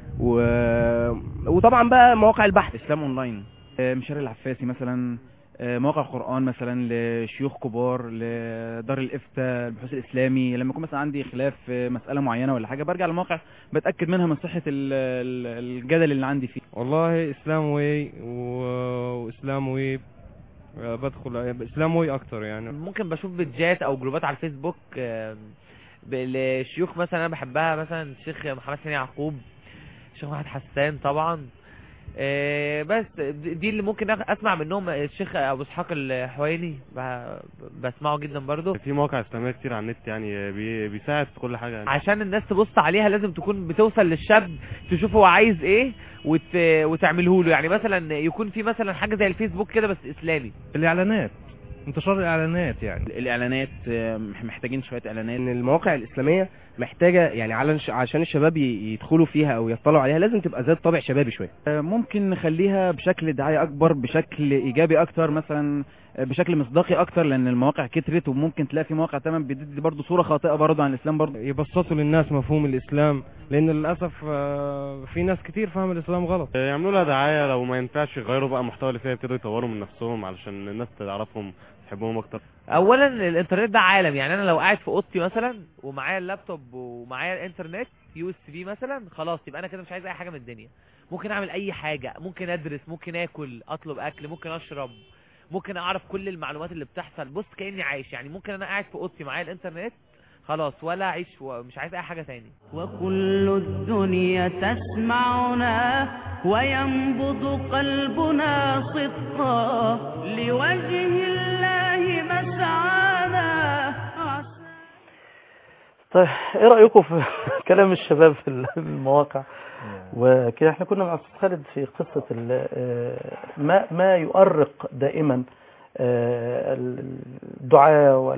وطبعا بقى مواقع البحث. اسلام اونلاين، مشاري العفاسي مثلا، مواقع قرآن مثلا لشيوخ كبار، لدار الافتاء، البحوث الاسلامي. لما يكون مثلا عندي خلاف في مساله معينه ولا حاجه، برجع للموقع بتاكد منها من صحه الجدل اللي عندي فيه. والله اسلام واسلام بدخل اسلام اكتر يعني. ممكن بشوف بيدجات او جروبات على الفيسبوك لشيوخ مثلا انا بحبها، مثلا الشيخ محمد سامي يعقوب، الشيخ محمد حسان طبعا. بس دي اللي ممكن اسمع منهم. الشيخ ابو اسحاق الحويني بسمعه جدا برضو. في مواقع اسلاميه كتير على النت يعني، بيساعد في كل حاجه يعني. عشان الناس تبص عليها لازم تكون بتوصل للشاب، تشوف هو عايز ايه وتعمله له. يعني مثلا يكون في مثلا حاجه زي الفيسبوك كده بس اسلامي. الاعلانات، انتشار الاعلانات يعني. الاعلانات محتاجين شويه اعلانات. ان المواقع الاسلاميه محتاجه يعني عشان الشباب يدخلوا فيها او يطلعوا عليها لازم تبقى ذات طابع شبابي شويه. ممكن نخليها بشكل دعايه اكبر، بشكل ايجابي اكتر، مثلا بشكل مصداقي اكتر، لان المواقع كترت وممكن تلاقي في مواقع تمام بتدي برضه صوره خاطئه برضه عن الاسلام. برضه يبسطوا للناس مفهوم الاسلام، لان للاسف في ناس كتير فاهم الاسلام غلط. يعملوا لها دعايه، لو ما ينفعش يغيروا بقى المحتوى اللي فيها، يبتدوا يطوروا من نفسهم علشان الناس تعرفهم تحبهم اكتر. اولا الانترنت ده عالم يعني. انا لو قاعد في اوضتي مثلا ومعايا اللابتوب ومعايا الانترنت USB مثلا، خلاص يبقى انا كده مش عايز اي حاجه من الدنيا. ممكن اعمل اي حاجه، ممكن ادرس، ممكن اكل، اطلب اكل، ممكن اشرب، ممكن اعرف كل المعلومات اللي بتحصل. بص كاني عايش يعني. ممكن انا قاعد في اوضتي معايا الانترنت خلاص ولا اعيش ومش عايز اي حاجه تاني. وكل الدنيا تسمعنا وينبض قلبنا صدقا لوجه الله مسعانا. طيب ايه رأيكم في كلام الشباب في المواقع وكده؟ احنا كنا مع أستاذ خالد في قصة ما يؤرق دائما الدعاء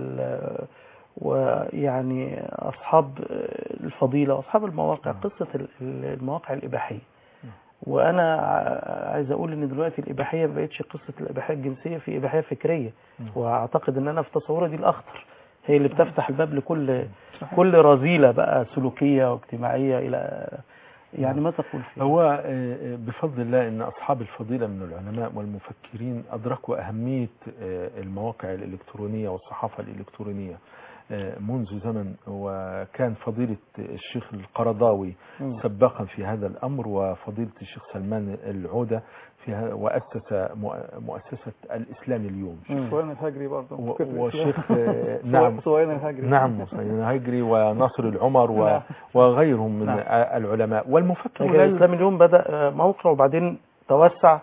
ويعني أصحاب الفضيلة وأصحاب المواقع، قصة المواقع الإباحية. وأنا عايز أقول إن دلوقتي الإباحية ما بقتش قصة الإباحية الجنسية، في إباحية فكرية، وأعتقد إن أنا في تصوري دي الأخطر، هي اللي بتفتح الباب لكل رذيلة بقى سلوكية واجتماعية إلى يعني ما تقول فيه؟ هو بفضل الله ان اصحاب الفضيلة من العلماء والمفكرين ادركوا اهمية المواقع الالكترونية والصحافة الالكترونية منذ زمن، وكان فضيلة الشيخ القرضاوي سباقا في هذا الامر، وفضيلة الشيخ سلمان العودة فيها، وأسس مؤسسة الإسلام اليوم. شيخ سوينا الهجري برضه، وشيخ نعم سوينا الهجري، نعم سوينا الهجري وناصر العمر وغيرهم من العلماء والمفكر. الإسلام اليوم بدأ موقع وبعدين توسع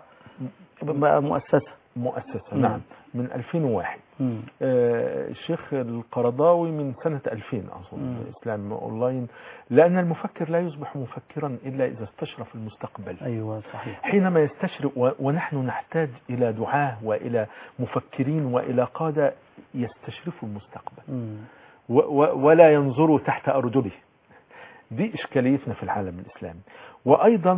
مؤسسة نعم من 2001. الشيخ القرضاوي من سنة 2000 أظن إسلام أونلاين، لأن المفكر لا يصبح مفكرا إلا إذا استشرف المستقبل. أيوة صحيح. حينما يستشرف، ونحن نحتاج إلى دعاة وإلى مفكرين وإلى قادة يستشرفوا المستقبل ولا ينظروا تحت أرجله. دي إشكاليتنا في العالم الإسلامي. وأيضا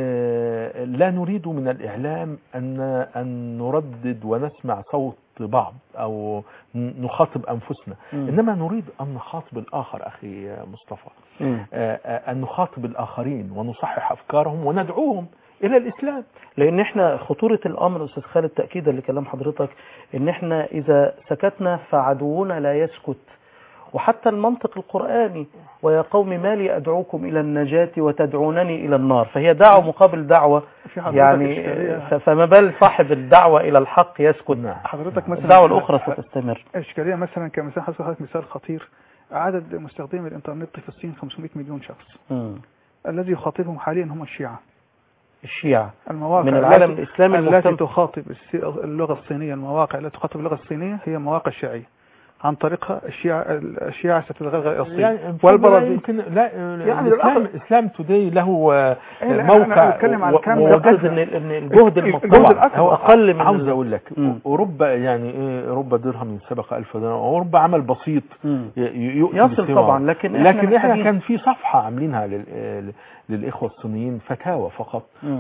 لا نريد من الإعلام أن نردد ونسمع صوت بعض أو نخاطب أنفسنا، إنما نريد أن نخاطب الآخر. أخي مصطفى، أن نخاطب الآخرين ونصحح أفكارهم وندعوهم إلى الإسلام. لأن إحنا خطورة الأمر أستاذ خالد تأكيدا لكلام حضرتك، إن إحنا إذا سكتنا فعدونا لا يسكت. وحتى المنطق القرآني، ويا قوم ما لي أدعوكم إلى النجاة وتدعونني إلى النار، فهي دعوة مقابل دعوة يعني، فما بال صاحب الدعوة إلى الحق يسكت، حضرتك مثلا الدعوة الأخرى ستستمر. إشكالية مثلا كمثال، حضرتك مثال خطير، عدد مستخدمي الإنترنت في الصين 500 مليون شخص. الذي يخاطبهم حاليا هم الشيعة المواقع من العالم الإسلامي التي تخاطب اللغة الصينية. المواقع التي تخاطب اللغة الصينية هي مواقع الشيعية، عن طريقها الشيعة ستتغلغل الصين. يعني يمكن لا يعني الإسلام توداي له موقع، ووجد ان الجهد المطلوب هو اقل من. عاوز اقول لك رب يعني رب درهم سبق 1000 درهم، ورب عمل بسيط يصل طبعا. لكن احنا كان في صفحة عاملينها للإخوة الصينيين، فتاوى فقط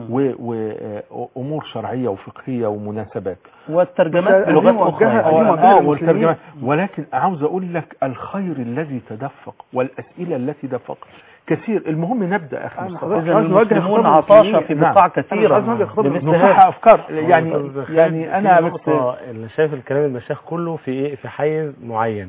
وأمور شرعية وفقهية ومناسبات والترجمات بلغات أخرى والترجمات. ولكن عاوز أقول لك الخير الذي تدفق والأسئلة التي دفق كثير. المهم نبدأ أخي مصطفى. إذا المسلمون عطاشة في بقاع كثيرة نصحح أفكار. يعني أنا بس اللي شايف الكلام المشايخ كله في حيز معين،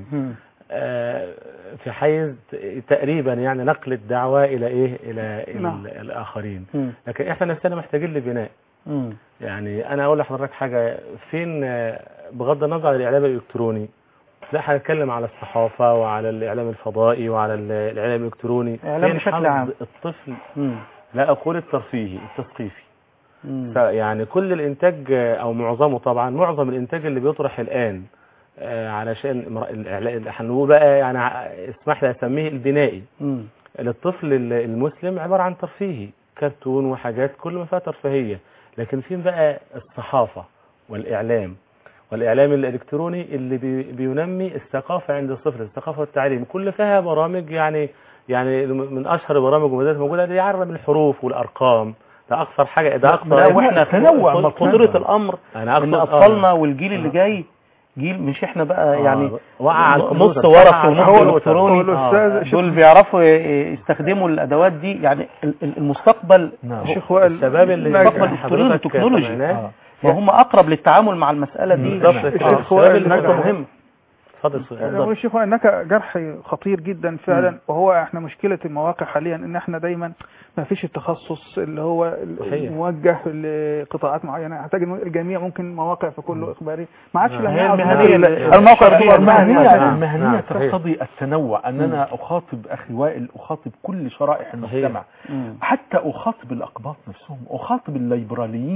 في حيز تقريبا يعني نقل الدعوة إلى الآخرين. لكن إحنا نفسنا محتاجين لبناء. يعني أنا أقول لحضرتك حاجة، فين بغض النظر عن الإعلام الإلكتروني، لا هنتكلم على الصحافة وعلى الإعلام الفضائي وعلى الإعلام الإلكتروني، فين بشكل عام الطفل، لا أقول الترفيهي التثقيفي. يعني كل الإنتاج أو معظمه طبعا، معظم الإنتاج اللي بيطرح الآن علشان هنقول بقى يعني اسمح لي اسميه البنائي للطفل المسلم، عبارة عن ترفيهي، كرتون وحاجات كل ما فيها ترفيهية. لكن فين بقى الصحافة والإعلام الإلكتروني اللي بينمي الثقافة عند الطفل، الثقافة والتعليم، كل فيها برامج يعني من أشهر برامج ومدارس موجودة اللي يعلم الحروف والأرقام. ده أكثر حاجة، ده أكثر. واحنا تنوع خطورة الأمر إن أطفالنا والجيل اللي جاي جيل مش احنا بقى يعني نص ورقي ونص الكتروني. دول بيعرفوا يستخدموا الادوات دي، يعني المستقبل الشباب اللي المستقبل التكنولوجي، وهم اقرب للتعامل مع المسألة دي. الشيخ مهم. اتفضل. الشيخ انك جرح خطير جدا فعلا. وهو احنا مشكلة المواقع حاليا ان احنا دايما ما فيش التخصص اللي هو موجه لقطاعات معينة. احتاج ان الجميع ممكن مواقع في كله اخباري، ما عادش لها الموقع المهنية تقتضي التنوع، ان انا اخاطب اخي وائل، اخاطب كل شرائح المجتمع، حتى اخاطب الاقباط نفسهم، اخاطب الليبراليين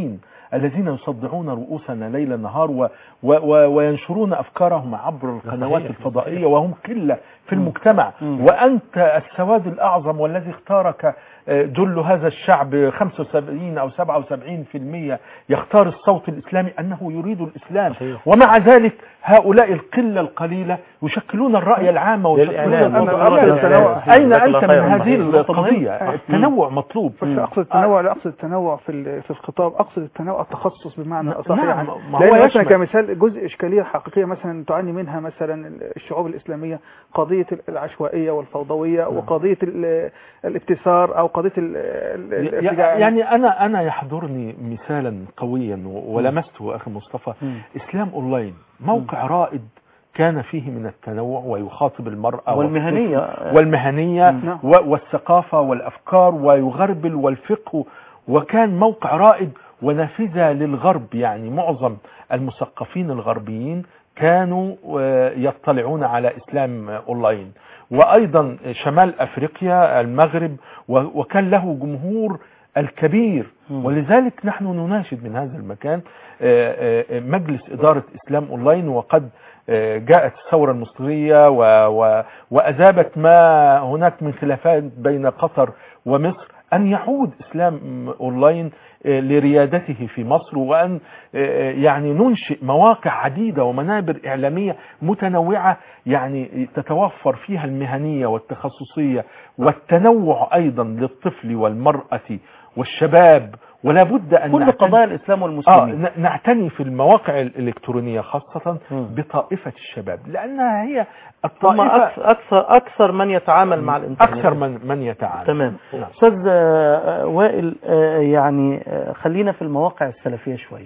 الذين يصدعون رؤوسنا ليل نهار وينشرون أفكارهم عبر القنوات الفضائية وهم قلة في المجتمع، وأنت السواد الأعظم والذي اختارك جل هذا الشعب 75 أو 77% يختار الصوت الإسلامي أنه يريد الإسلام، ومع ذلك هؤلاء القلة القليلة يشكلون الرأي العام ويشكلون أين أنت من هذه القضية؟ التنوع مطلوب. بس أقصد التنوع لا أقصد التنوع في الخطاب، أقصد التنوع التخصص بمعنى أصح. نعم، لأن مثلا كمثال جزء إشكالية حقيقية مثلا تعاني منها مثلا الشعوب الإسلامية قضية العشوائية والفوضوية وقضية الابتسار أو قضية يعني أنا يحضرني مثالا قويا ولمسته أخي مصطفى. إسلام أونلاين موقع رائد كان فيه من التنوع ويخاطب المرأة والمهنية والثقافة والأفكار ويغربل والفقه، وكان موقع رائد ونافذة للغرب. يعني معظم المثقفين الغربيين كانوا يطلعون على إسلام أونلاين، وأيضا شمال أفريقيا المغرب، وكان له جمهور الكبير. ولذلك نحن نناشد من هذا المكان مجلس إدارة إسلام أونلاين، وقد جاءت الثورة المصرية وأذابت ما هناك من خلافات بين قطر ومصر، أن يعود إسلام أونلاين لريادته في مصر، وأن يعني ننشئ مواقع عديدة ومنابر إعلامية متنوعة يعني تتوفر فيها المهنية والتخصصية والتنوع أيضا للطفل والمرأة والشباب. ولا بد أن كل قضايا الإسلام والمسلمين نعتني في المواقع الإلكترونية خاصة بطائفة الشباب، لأنها هي الطائفة أكثر من يتعامل مع الإنترنت، أكثر من يتعامل. تمام. أستاذ وائل، يعني خلينا في المواقع السلفية شوي.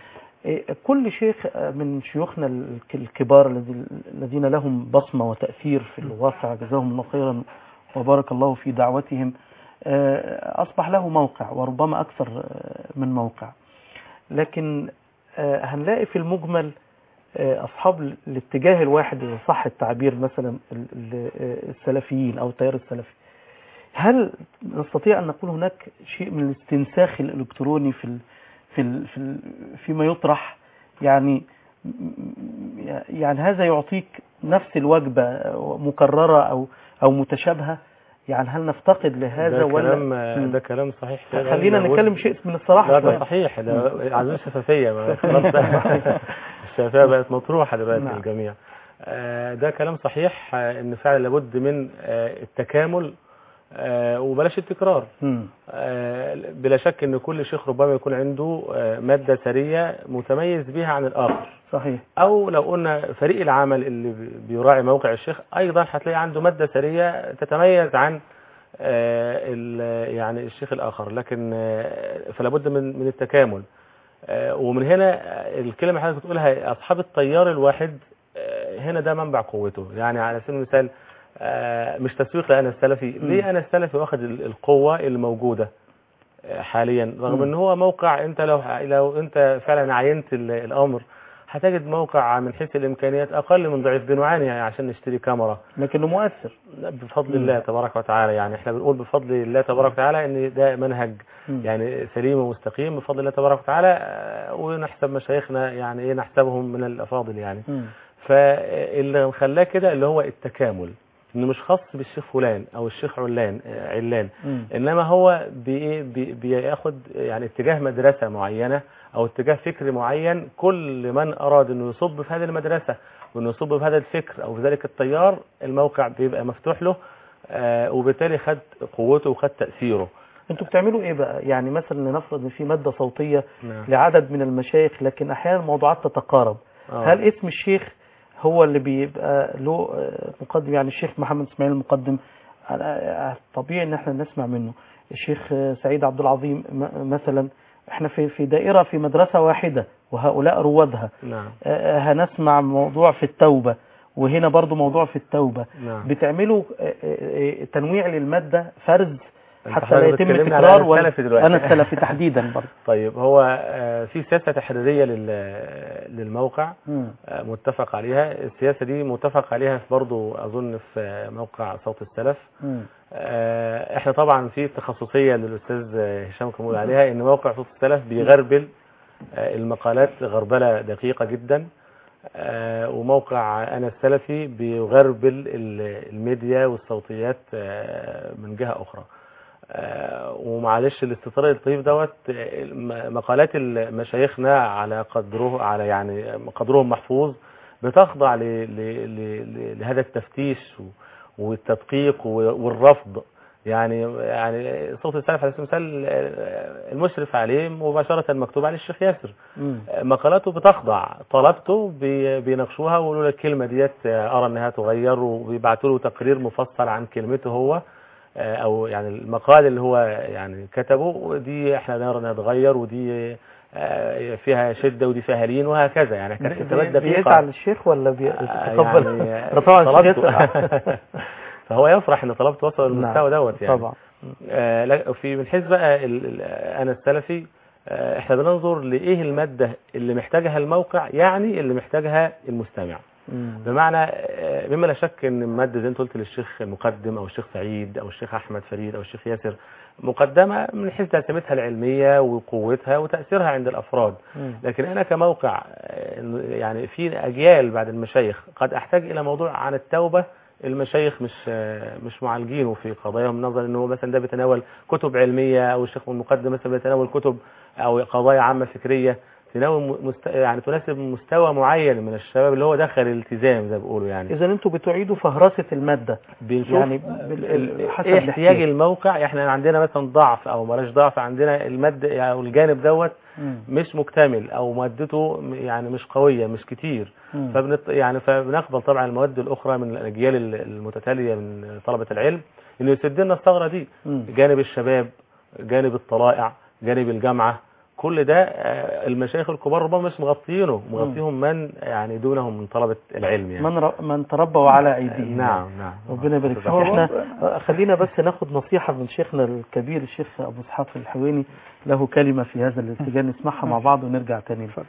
كل شيخ من شيوخنا الكبار الذين لهم بصمة وتأثير في الواقع جزاهم الله خيرا وبارك الله في دعوتهم أصبح له موقع وربما أكثر من موقع، لكن هنلاقي في المجمل أصحاب الاتجاه الواحد إذا صح التعبير مثلا السلفيين أو التيار السلفي. هل نستطيع أن نقول هناك شيء من الاستنساخ الإلكتروني فيما يطرح؟ يعني هذا يعطيك نفس الوجبة مكررة أو متشابهة؟ يعني هل نفتقد لهذا ولا ده كلام صحيح؟ خلينا نتكلم شيء من الصراحة. ده صحيح، ده عايزين شفافية. الشفافية بقت مطروحة دلوقتي للجميع. ده كلام صحيح ان فعلا لابد من التكامل وبلاش التكرار. بلا شك ان كل شيخ ربما يكون عنده مادة ثرية متميز بها عن الآخر. صحيح. او لو قلنا فريق العمل اللي بيراعي موقع الشيخ ايضا هتلاقي عنده مادة ثرية تتميز عن يعني الشيخ الآخر، لكن فلا بد من التكامل. ومن هنا الكلمة اللي حضرتك بتقولها أصحاب التيار الواحد، هنا ده منبع قوته. يعني على سبيل المثال مش تسويق لأنا السلفي، ليه أنا السلفي واخد القوة اللي موجودة حاليا، رغم ان هو موقع انت لو انت فعلا عينت الامر هتجد موقع من حيث الامكانيات اقل من ضعيف، بنعاني عشان نشتري كاميرا لكنه مؤثر بفضل الله تبارك وتعالى. يعني احنا بنقول بفضل الله تبارك وتعالى ان ده منهج يعني سليم ومستقيم بفضل الله تبارك وتعالى، ونحسب مشايخنا يعني ايه نحسبهم من الافاضل يعني. فاللي خلاه كده اللي هو التكامل، انه مش خاص بالشيخ فلان او الشيخ علان انما هو بياخد يعني اتجاه مدرسة معينة او اتجاه فكر معين. كل من اراد انه يصب في هذه المدرسة وانه يصب في هذا الفكر او في ذلك التيار، الموقع بيبقى مفتوح له، وبالتالي خد قوته وخد تأثيره. انتوا بتعملوا ايه بقى؟ يعني مثلا لنفرض ان في مادة صوتية لعدد من المشايخ، لكن احيانا الموضوعات تتقارب. هل اسم الشيخ هو اللي بيبقى له مقدم؟ يعني الشيخ محمد اسماعيل المقدم طبيعي ان احنا نسمع منه. الشيخ سعيد عبد العظيم مثلا، احنا في دائرة في مدرسة واحدة وهؤلاء روادها. هنسمع موضوع في التوبة، وهنا برضو موضوع في التوبة. بتعملوا تنويع للمادة، فرز حتى لا يتم التكرار؟ أنا السلفي تحديدا برضه. طيب، هو في سياسة تحريرية للموقع متفق عليها. السياسة دي متفق عليها برضه أظن في موقع صوت السلف. احنا طبعا في تخصصية للأستاذ هشام كمول عليها، ان موقع صوت السلف بيغربل المقالات غربلة دقيقة جدا، وموقع أنا السلفي بيغربل الميديا والصوتيات من جهة أخرى. ومعلش الاستطراد اللطيف دوت، مقالات مشايخنا على قدره، على يعني قدرهم محفوظ، بتخضع لهذا التفتيش والتدقيق والرفض. يعني صوت السلف عليه السلام المشرف عليه مباشرة مكتوب عليه الشيخ ياسر. مقالاته بتخضع، طلبته بيناقشوها ويقولوا له الكلمة ديت أرى أنها تغير، وبيبعتوا له تقرير مفصل عن كلمته هو، أو يعني المقال اللي هو يعني كتبه، ودي احنا نرى انها تغير، ودي فيها شدة ودي فيها لين، وهكذا. يعني كانت كتابات دقيقة. بيزعل الشيخ ولا بيتقبل؟ يعني طبعا فهو يفرح ان طلبت وصل المستوى دوت يعني. طبعا. في من حيث بقى انا السلفي، احنا بننظر لايه المادة اللي محتاجها الموقع، يعني اللي محتاجها المستمع. بمعنى مما لا شك ان المادة زي انت قلت للشيخ المقدم او الشيخ سعيد او الشيخ احمد فريد او الشيخ ياسر مقدمة من حيث ترتيبتها العلمية وقوتها وتأثيرها عند الافراد، لكن انا كموقع يعني في اجيال بعد المشايخ قد احتاج الى موضوع عن التوبة. المشايخ مش معالجينه في قضاياهم، نظرا انه مثلا ده بيتناول كتب علمية، او الشيخ المقدم مثلا بيتناول كتب او قضايا عامة فكرية يعني تناسب مستوى معين من الشباب اللي هو دخل الالتزام زي ما بيقولوا. يعني اذا انتوا بتعيدوا فهرسة المادة، يعني ايه احتياج الموقع. احنا عندنا مثلا ضعف او بلاش ضعف، عندنا المادة او الجانب دوت مش مكتمل، او مادته يعني مش قوية، مش كتير. فبنقبل طبعا المواد الاخرى من الاجيال المتتالية من طلبة العلم انه يسد لنا الثغرة دي. جانب الشباب، جانب الطلائع، جانب الجامعة، كل ده المشايخ الكبار ربما مش مغطيهم من يعني دونهم من طلبة العلم، يعني من تربوا على ايديهم. نعم. ربنا يبارك فيك. احنا خلينا بس ناخد نصيحة من شيخنا الكبير الشيخ ابو اسحاق الحويني، له كلمة في هذا الاتجاه نسمعها مع بعض ونرجع تاني. اتفضل.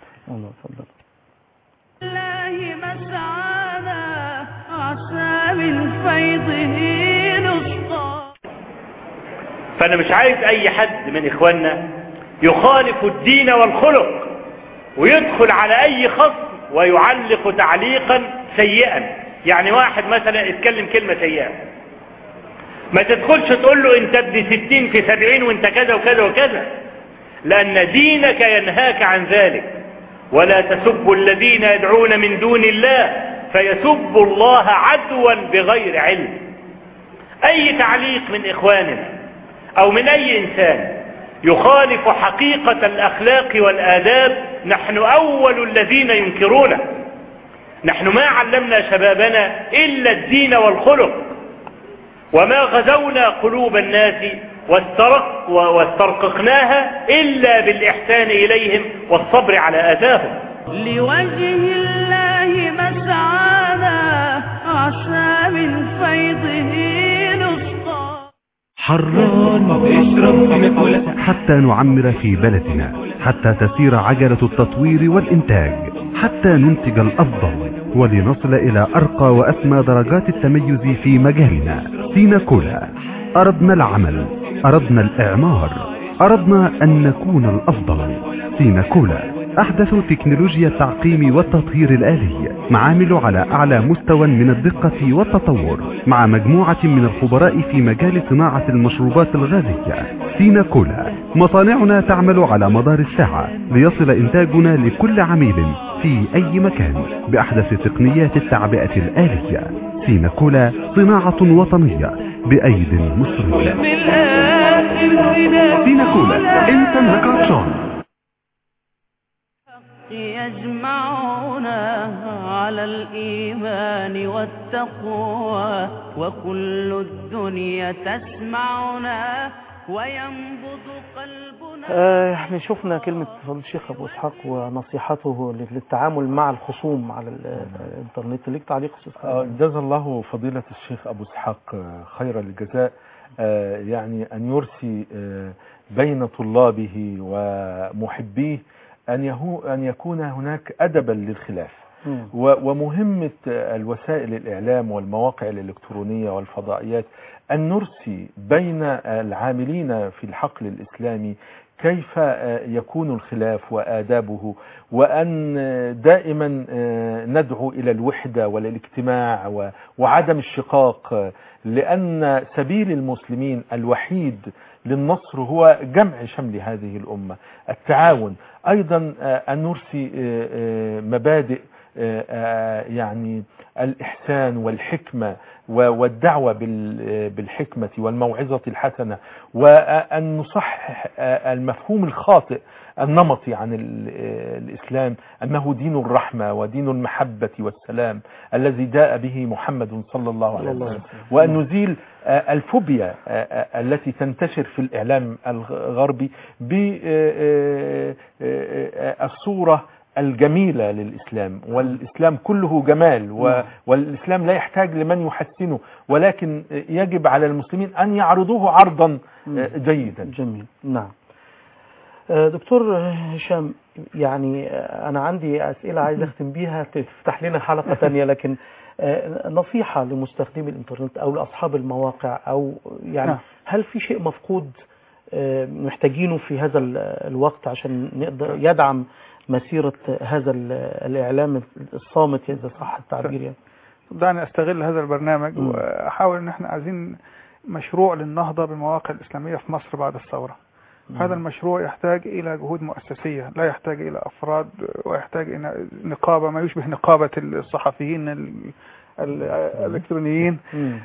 الله مسعانا عسى من فيضه نسقى. فانا مش عايز اي حد من اخواننا يخالف الدين والخلق ويدخل على اي خصم ويعلق تعليقا سيئا. يعني واحد مثلا اتكلم كلمة سيئة، ما تدخلش تقول له انت ابن 60 في 70 وانت كذا وكذا وكذا، لان دينك ينهاك عن ذلك. ولا تسبوا الذين يدعون من دون الله فيسبوا الله عدوا بغير علم. اي تعليق من اخواننا او من اي انسان يخالف حقيقة الأخلاق والآداب نحن أول الذين ينكرونه. نحن ما علمنا شبابنا إلا الدين والخلق، وما غزونا قلوب الناس واسترققناها إلا بالإحسان إليهم والصبر على آذاهم. لوجه الله مسعانا عسى من فيضه حران اشرب حتى نعمر في بلدنا، حتى تسير عجلة التطوير والإنتاج، حتى ننتج الأفضل ولنصل إلى أرقى وأسمى درجات التميز في مجالنا. سيناكولا، أردنا العمل، أردنا الإعمار، أردنا أن نكون الأفضل. سيناكولا أحدث تكنولوجيا التعقيم والتطهير الآلي، معامل على أعلى مستوى من الدقة والتطور، مع مجموعة من الخبراء في مجال صناعة المشروبات الغازية. سيناكولا، مصانعنا تعمل على مدار الساعة ليصل إنتاجنا لكل عميل في أي مكان بأحدث تقنيات التعبئة الآلية. سيناكولا، صناعة وطنية بأيد مصرية. سيناكولا، انت لك عطشان. يجمعنا على الإيمان والتقوى، وكل الدنيا تسمعنا وينبض قلبنا. يعني شفنا كلمة الشيخ أبو إسحاق ونصيحته للتعامل مع الخصوم على الإنترنت. ليك تعليق أستاذ؟ جزا الله فضيلة الشيخ أبو إسحاق خير الجزاء، يعني أن يرسي بين طلابه ومحبيه أن يكون هناك أدبا للخلاف. ومهمة الوسائل الإعلام والمواقع الإلكترونية والفضائيات أن نرسي بين العاملين في الحقل الإسلامي كيف يكون الخلاف وآدابه، وأن دائما ندعو إلى الوحدة والاجتماع وعدم الشقاق، لأن سبيل المسلمين الوحيد للنصر هو جمع شمل هذه الأمة، التعاون، أيضا أن نرسي مبادئ يعني الإحسان والحكمة والدعوة بالحكمة والموعظة الحسنة، وأن نصحح المفهوم الخاطئ النمطي عن الإسلام أنه دين الرحمة ودين المحبة والسلام الذي جاء به محمد صلى الله عليه وسلم، وأن نزيل الفوبيا التي تنتشر في الإعلام الغربي بالصورة الجميلة للإسلام، والإسلام كله جمال، والإسلام لا يحتاج لمن يحسنه، ولكن يجب على المسلمين أن يعرضوه عرضا جيدا. جميل. نعم. دكتور هشام، يعني أنا عندي أسئلة عايز أختم بيها تفتح لنا حلقة تانية، لكن نصيحة لمستخدمي الإنترنت أو لأصحاب المواقع، أو يعني هل في شيء مفقود محتاجينه في هذا الوقت عشان نقدر يدعم مسيرة هذا الإعلام الصامت إذا صح التعبير؟ يعني دعني أستغل هذا البرنامج وأحاول أن احنا عايزين مشروع للنهضة بالمواقع الإسلامية في مصر بعد الثورة. هذا المشروع يحتاج إلى جهود مؤسسية، لا يحتاج إلى أفراد، ويحتاج إلى نقابة ما يشبه نقابة الصحفيين الإلكترونيين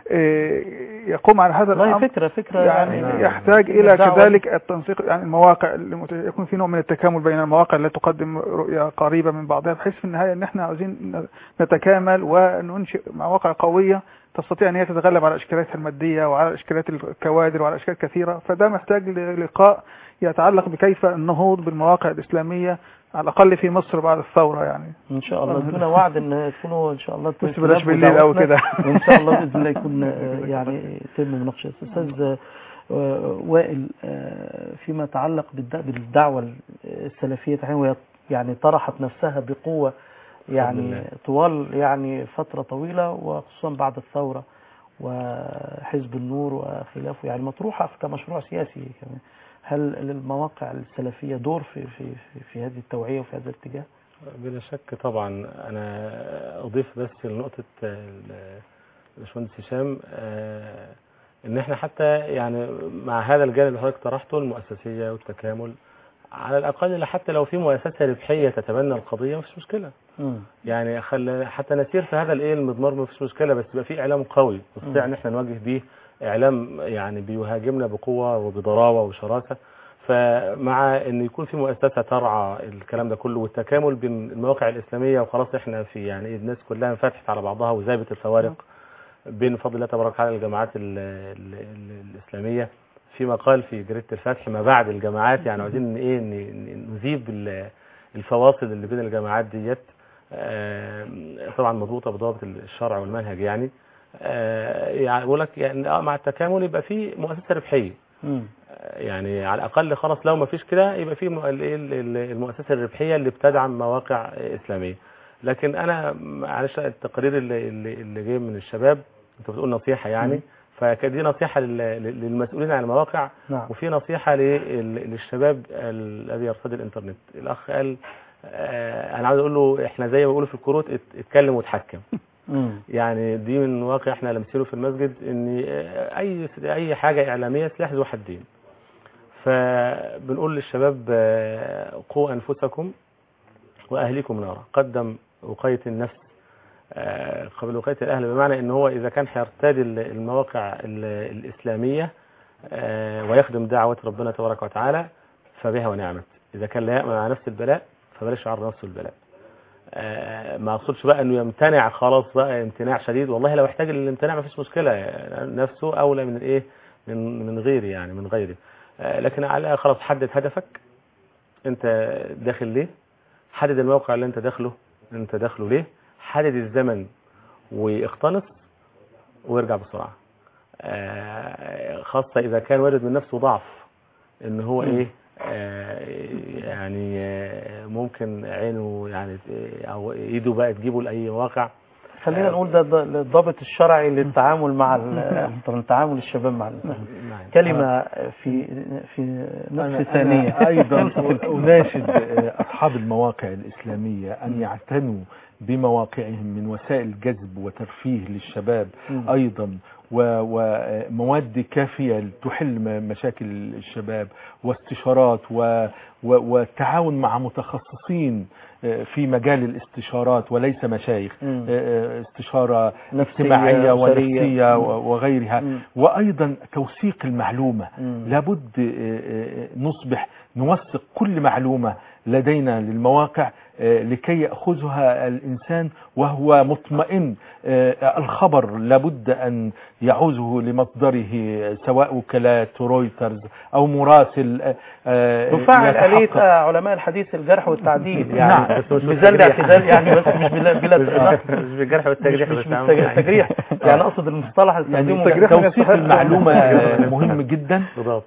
يقوم على هذا الأمر. فكرة يعني يحتاج إلى كذلك التنسيق، يعني المواقع يكون في نوع من التكامل بين المواقع التي تقدم رؤية قريبة من بعضها، بحيث في النهاية أن احنا عاوزين نتكامل وننشئ مواقع قوية تستطيع أن هي تتغلب على إشكالاتها المادية وعلى إشكالات الكوادر وعلى إشكال كثيرة. فده محتاج للقاء يتعلق بكيف النهوض بالمواقع الإسلامية على الأقل في مصر بعد الثورة. يعني إن شاء الله ادونا وعد ان تكونوا ان شاء الله بس بلاش بالليل أو كده وإن شاء الله بإذن الله يكون يعني يتم مناقشة. أستاذ وائل، فيما يتعلق بالدعوة السلفية وهي يعني طرحت نفسها بقوة يعني طوال يعني فترة طويلة، وخصوصا بعد الثورة وحزب النور وخلافه، يعني مطروحة كمشروع سياسي كمان، هل للمواقع السلفية دور في هذه التوعية وفي هذا الاتجاه؟ بلا شك طبعا. أنا أضيف بس لنقطة الباشمهندس هشام إن إحنا حتى يعني مع هذا الجانب اللي حضرتك طرحته، المؤسسية والتكامل، على الأقل حتى لو في مؤسسة ربحية تتبنى القضية مفيش مشكلة. يعني حتى نسير في هذا المضمار مفيش مشكلة، بس يبقى في إعلام قوي نستطيع إن إحنا نواجه به إعلام يعني بيهاجمنا بقوة وبضراوة وشراسة. فمع ان يكون في مؤسسة ترعى الكلام ده كله والتكامل بين المواقع الإسلامية، وخلاص احنا في يعني الناس كلها انفتحت على بعضها وذابت الفوارق بين فضل الله تبارك وتعالى الجماعات الإسلامية. في مقال في جريدة الفتح ما بعد الجماعات، يعني عايزين ايه نذيب الفواصل اللي بين الجماعات ديت، طبعا مضبوطة بضوابط الشرع والمنهج. يعني يعني بقول لك يعني مع التكامل يبقى في مؤسسة ربحية، يعني على الأقل خلاص لو ما فيش كده يبقى في المؤسسة الربحية اللي بتدعم مواقع إسلامية. لكن أنا معلش التقرير اللي جاي من الشباب، أنت بتقول نصيحة يعني، فدي نصيحة للمسؤولين عن المواقع. وفي نصيحة للشباب الذي يرتدي الإنترنت. الأخ قال أنا عاوز أقول له إحنا زي ما بيقولوا في الكروت اتكلم وتحكم. يعني دي من واقع احنا لمسينه في المسجد، ان اي حاجة اعلامية سلاح ذو حدين. فبنقول للشباب قوا انفسكم واهليكم نارا، قدم وقاية النفس قبل وقاية الاهل، بمعنى ان هو اذا كان هيرتدي المواقع الاسلامية ويخدم دعوة ربنا تبارك وتعالى فبها ونعمت. اذا كان لا يأمن على نفس البلاء فبلاش يعرض نفسه البلاء. ما اقصدش بقى انه يمتنع خلاص بقى امتناع شديد، والله لو احتاج الامتناع ما فيش مشكله، يعني نفسه اولى من ايه من غيري، يعني من غيري. لكن على خلاص حدد هدفك، انت داخل ليه، حدد الموقع اللي انت داخله ليه، حدد الزمن واقتنص وارجع بسرعه. خاصه اذا كان وارد من نفسه ضعف ان هو ايه يعني ممكن عينه يعني او ايده بقى تجيبه لاي مواقع. خلينا نقول ده الضابط الشرعي للتعامل مع تعامل الشباب مع الإنترنت. كلمة في نفس ثانية. أيضا أناشد أصحاب المواقع الإسلامية أن يعتنوا بمواقعهم من وسائل جذب وترفيه للشباب أيضا، ومواد كافية تحل مشاكل الشباب، واستشارات والتعاون مع متخصصين في مجال الاستشارات وليس مشايخ، استشارة اجتماعية ونفسية وغيرها. وأيضا توثيق المعلومة، لابد نوثق كل معلومة لدينا للمواقع لكي يأخذها الإنسان وهو مطمئن. الخبر لابد أن يعوزه لمصدره، سواء وكالات رويترز أو مراسل. تفعل آلية علماء الحديث الجرح والتعديل، يعني ميزان الاعتدال، يعني بس مش مش بالجرح والتجريح، مش بالتجريح، يعني أقصد المصطلح يعني توثيق المعلومة مهم جدا،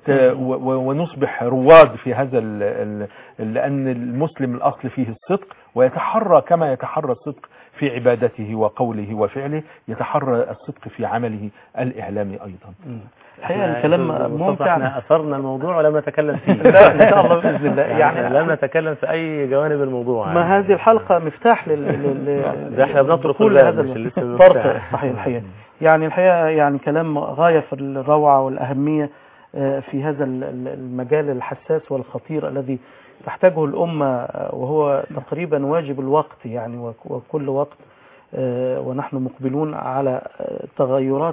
ونصبح رواد في هذا لأن المسلم الأصل فيه الصدق، ويتحرى كما يتحرى الصدق في عبادته وقوله وفعله، يتحرى الصدق في عمله الإعلامي أيضا. الحقيقة الكلام ممتع. احنا أثرنا الموضوع ولم نتكلم فيه. لا إن شاء الله بإذن الله، يعني لم نتكلم في أي جوانب الموضوع. ما هذه الحلقة مفتاح ده احنا بنطرق كل هذا الفرق. صحيح الحقيقة، يعني الحقيقة يعني كلام غاية في الروعة والأهمية في هذا المجال الحساس والخطير الذي تحتاجه الأمة، وهو تقريبا واجب الوقت يعني، وكل وقت ونحن مقبلون على تغيرات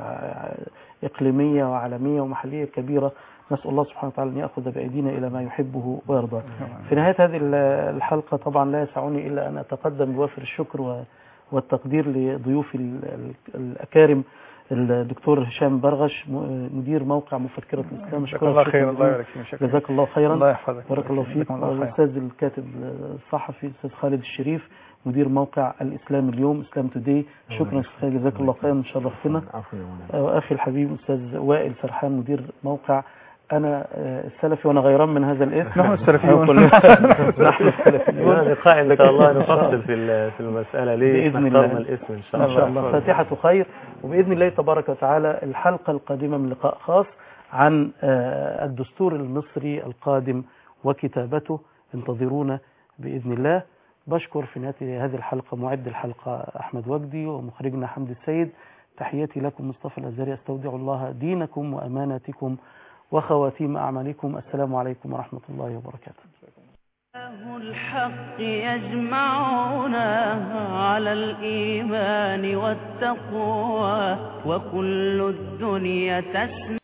إقليمية وعالمية ومحلية كبيرة. نسأل الله سبحانه وتعالى أن يأخذ بأيدينا إلى ما يحبه ويرضى. في نهاية هذه الحلقة طبعا لا يسعني إلا أن أتقدم بوافر الشكر والتقدير لضيوفي الأكارم، الدكتور هشام برغش مدير موقع مفكرة الإسلام. شكرا الله خير. الله يبارك فيك. جزاك الله خيرا. الله يحفظك. بارك الله فيك. والأستاذ الكاتب الصحفي الأستاذ خالد الشريف مدير موقع الإسلام اليوم إسلام توداي. شكرا أستاذ، جزاك الله خيرا، شرفتنا. وأخي الحبيب أستاذ وائل سرحان مدير موقع أنا السلفي، وأنا غيران من هذا الاسم. نحن السلفيون. نحن السلفيون. لقاء إن شاء الله نفصل في المسألة ليه بإذن الله. الاسم إن شاء الله. فاتحة خير، وبإذن الله تبارك وتعالى الحلقة القادمة من لقاء خاص عن الدستور المصري القادم وكتابته. انتظرونا بإذن الله. بشكر في نهاية هذه الحلقة معد الحلقة أحمد وجدي ومخرجنا حمد السيد. تحياتي لكم مصطفى الأزهري، أستودع الله دينكم وأماناتكم وخواتيم أعمالكم. السلام عليكم ورحمة الله وبركاته. الحق يجمعنا على الإيمان والتقوى، وكل الدنيا تسمع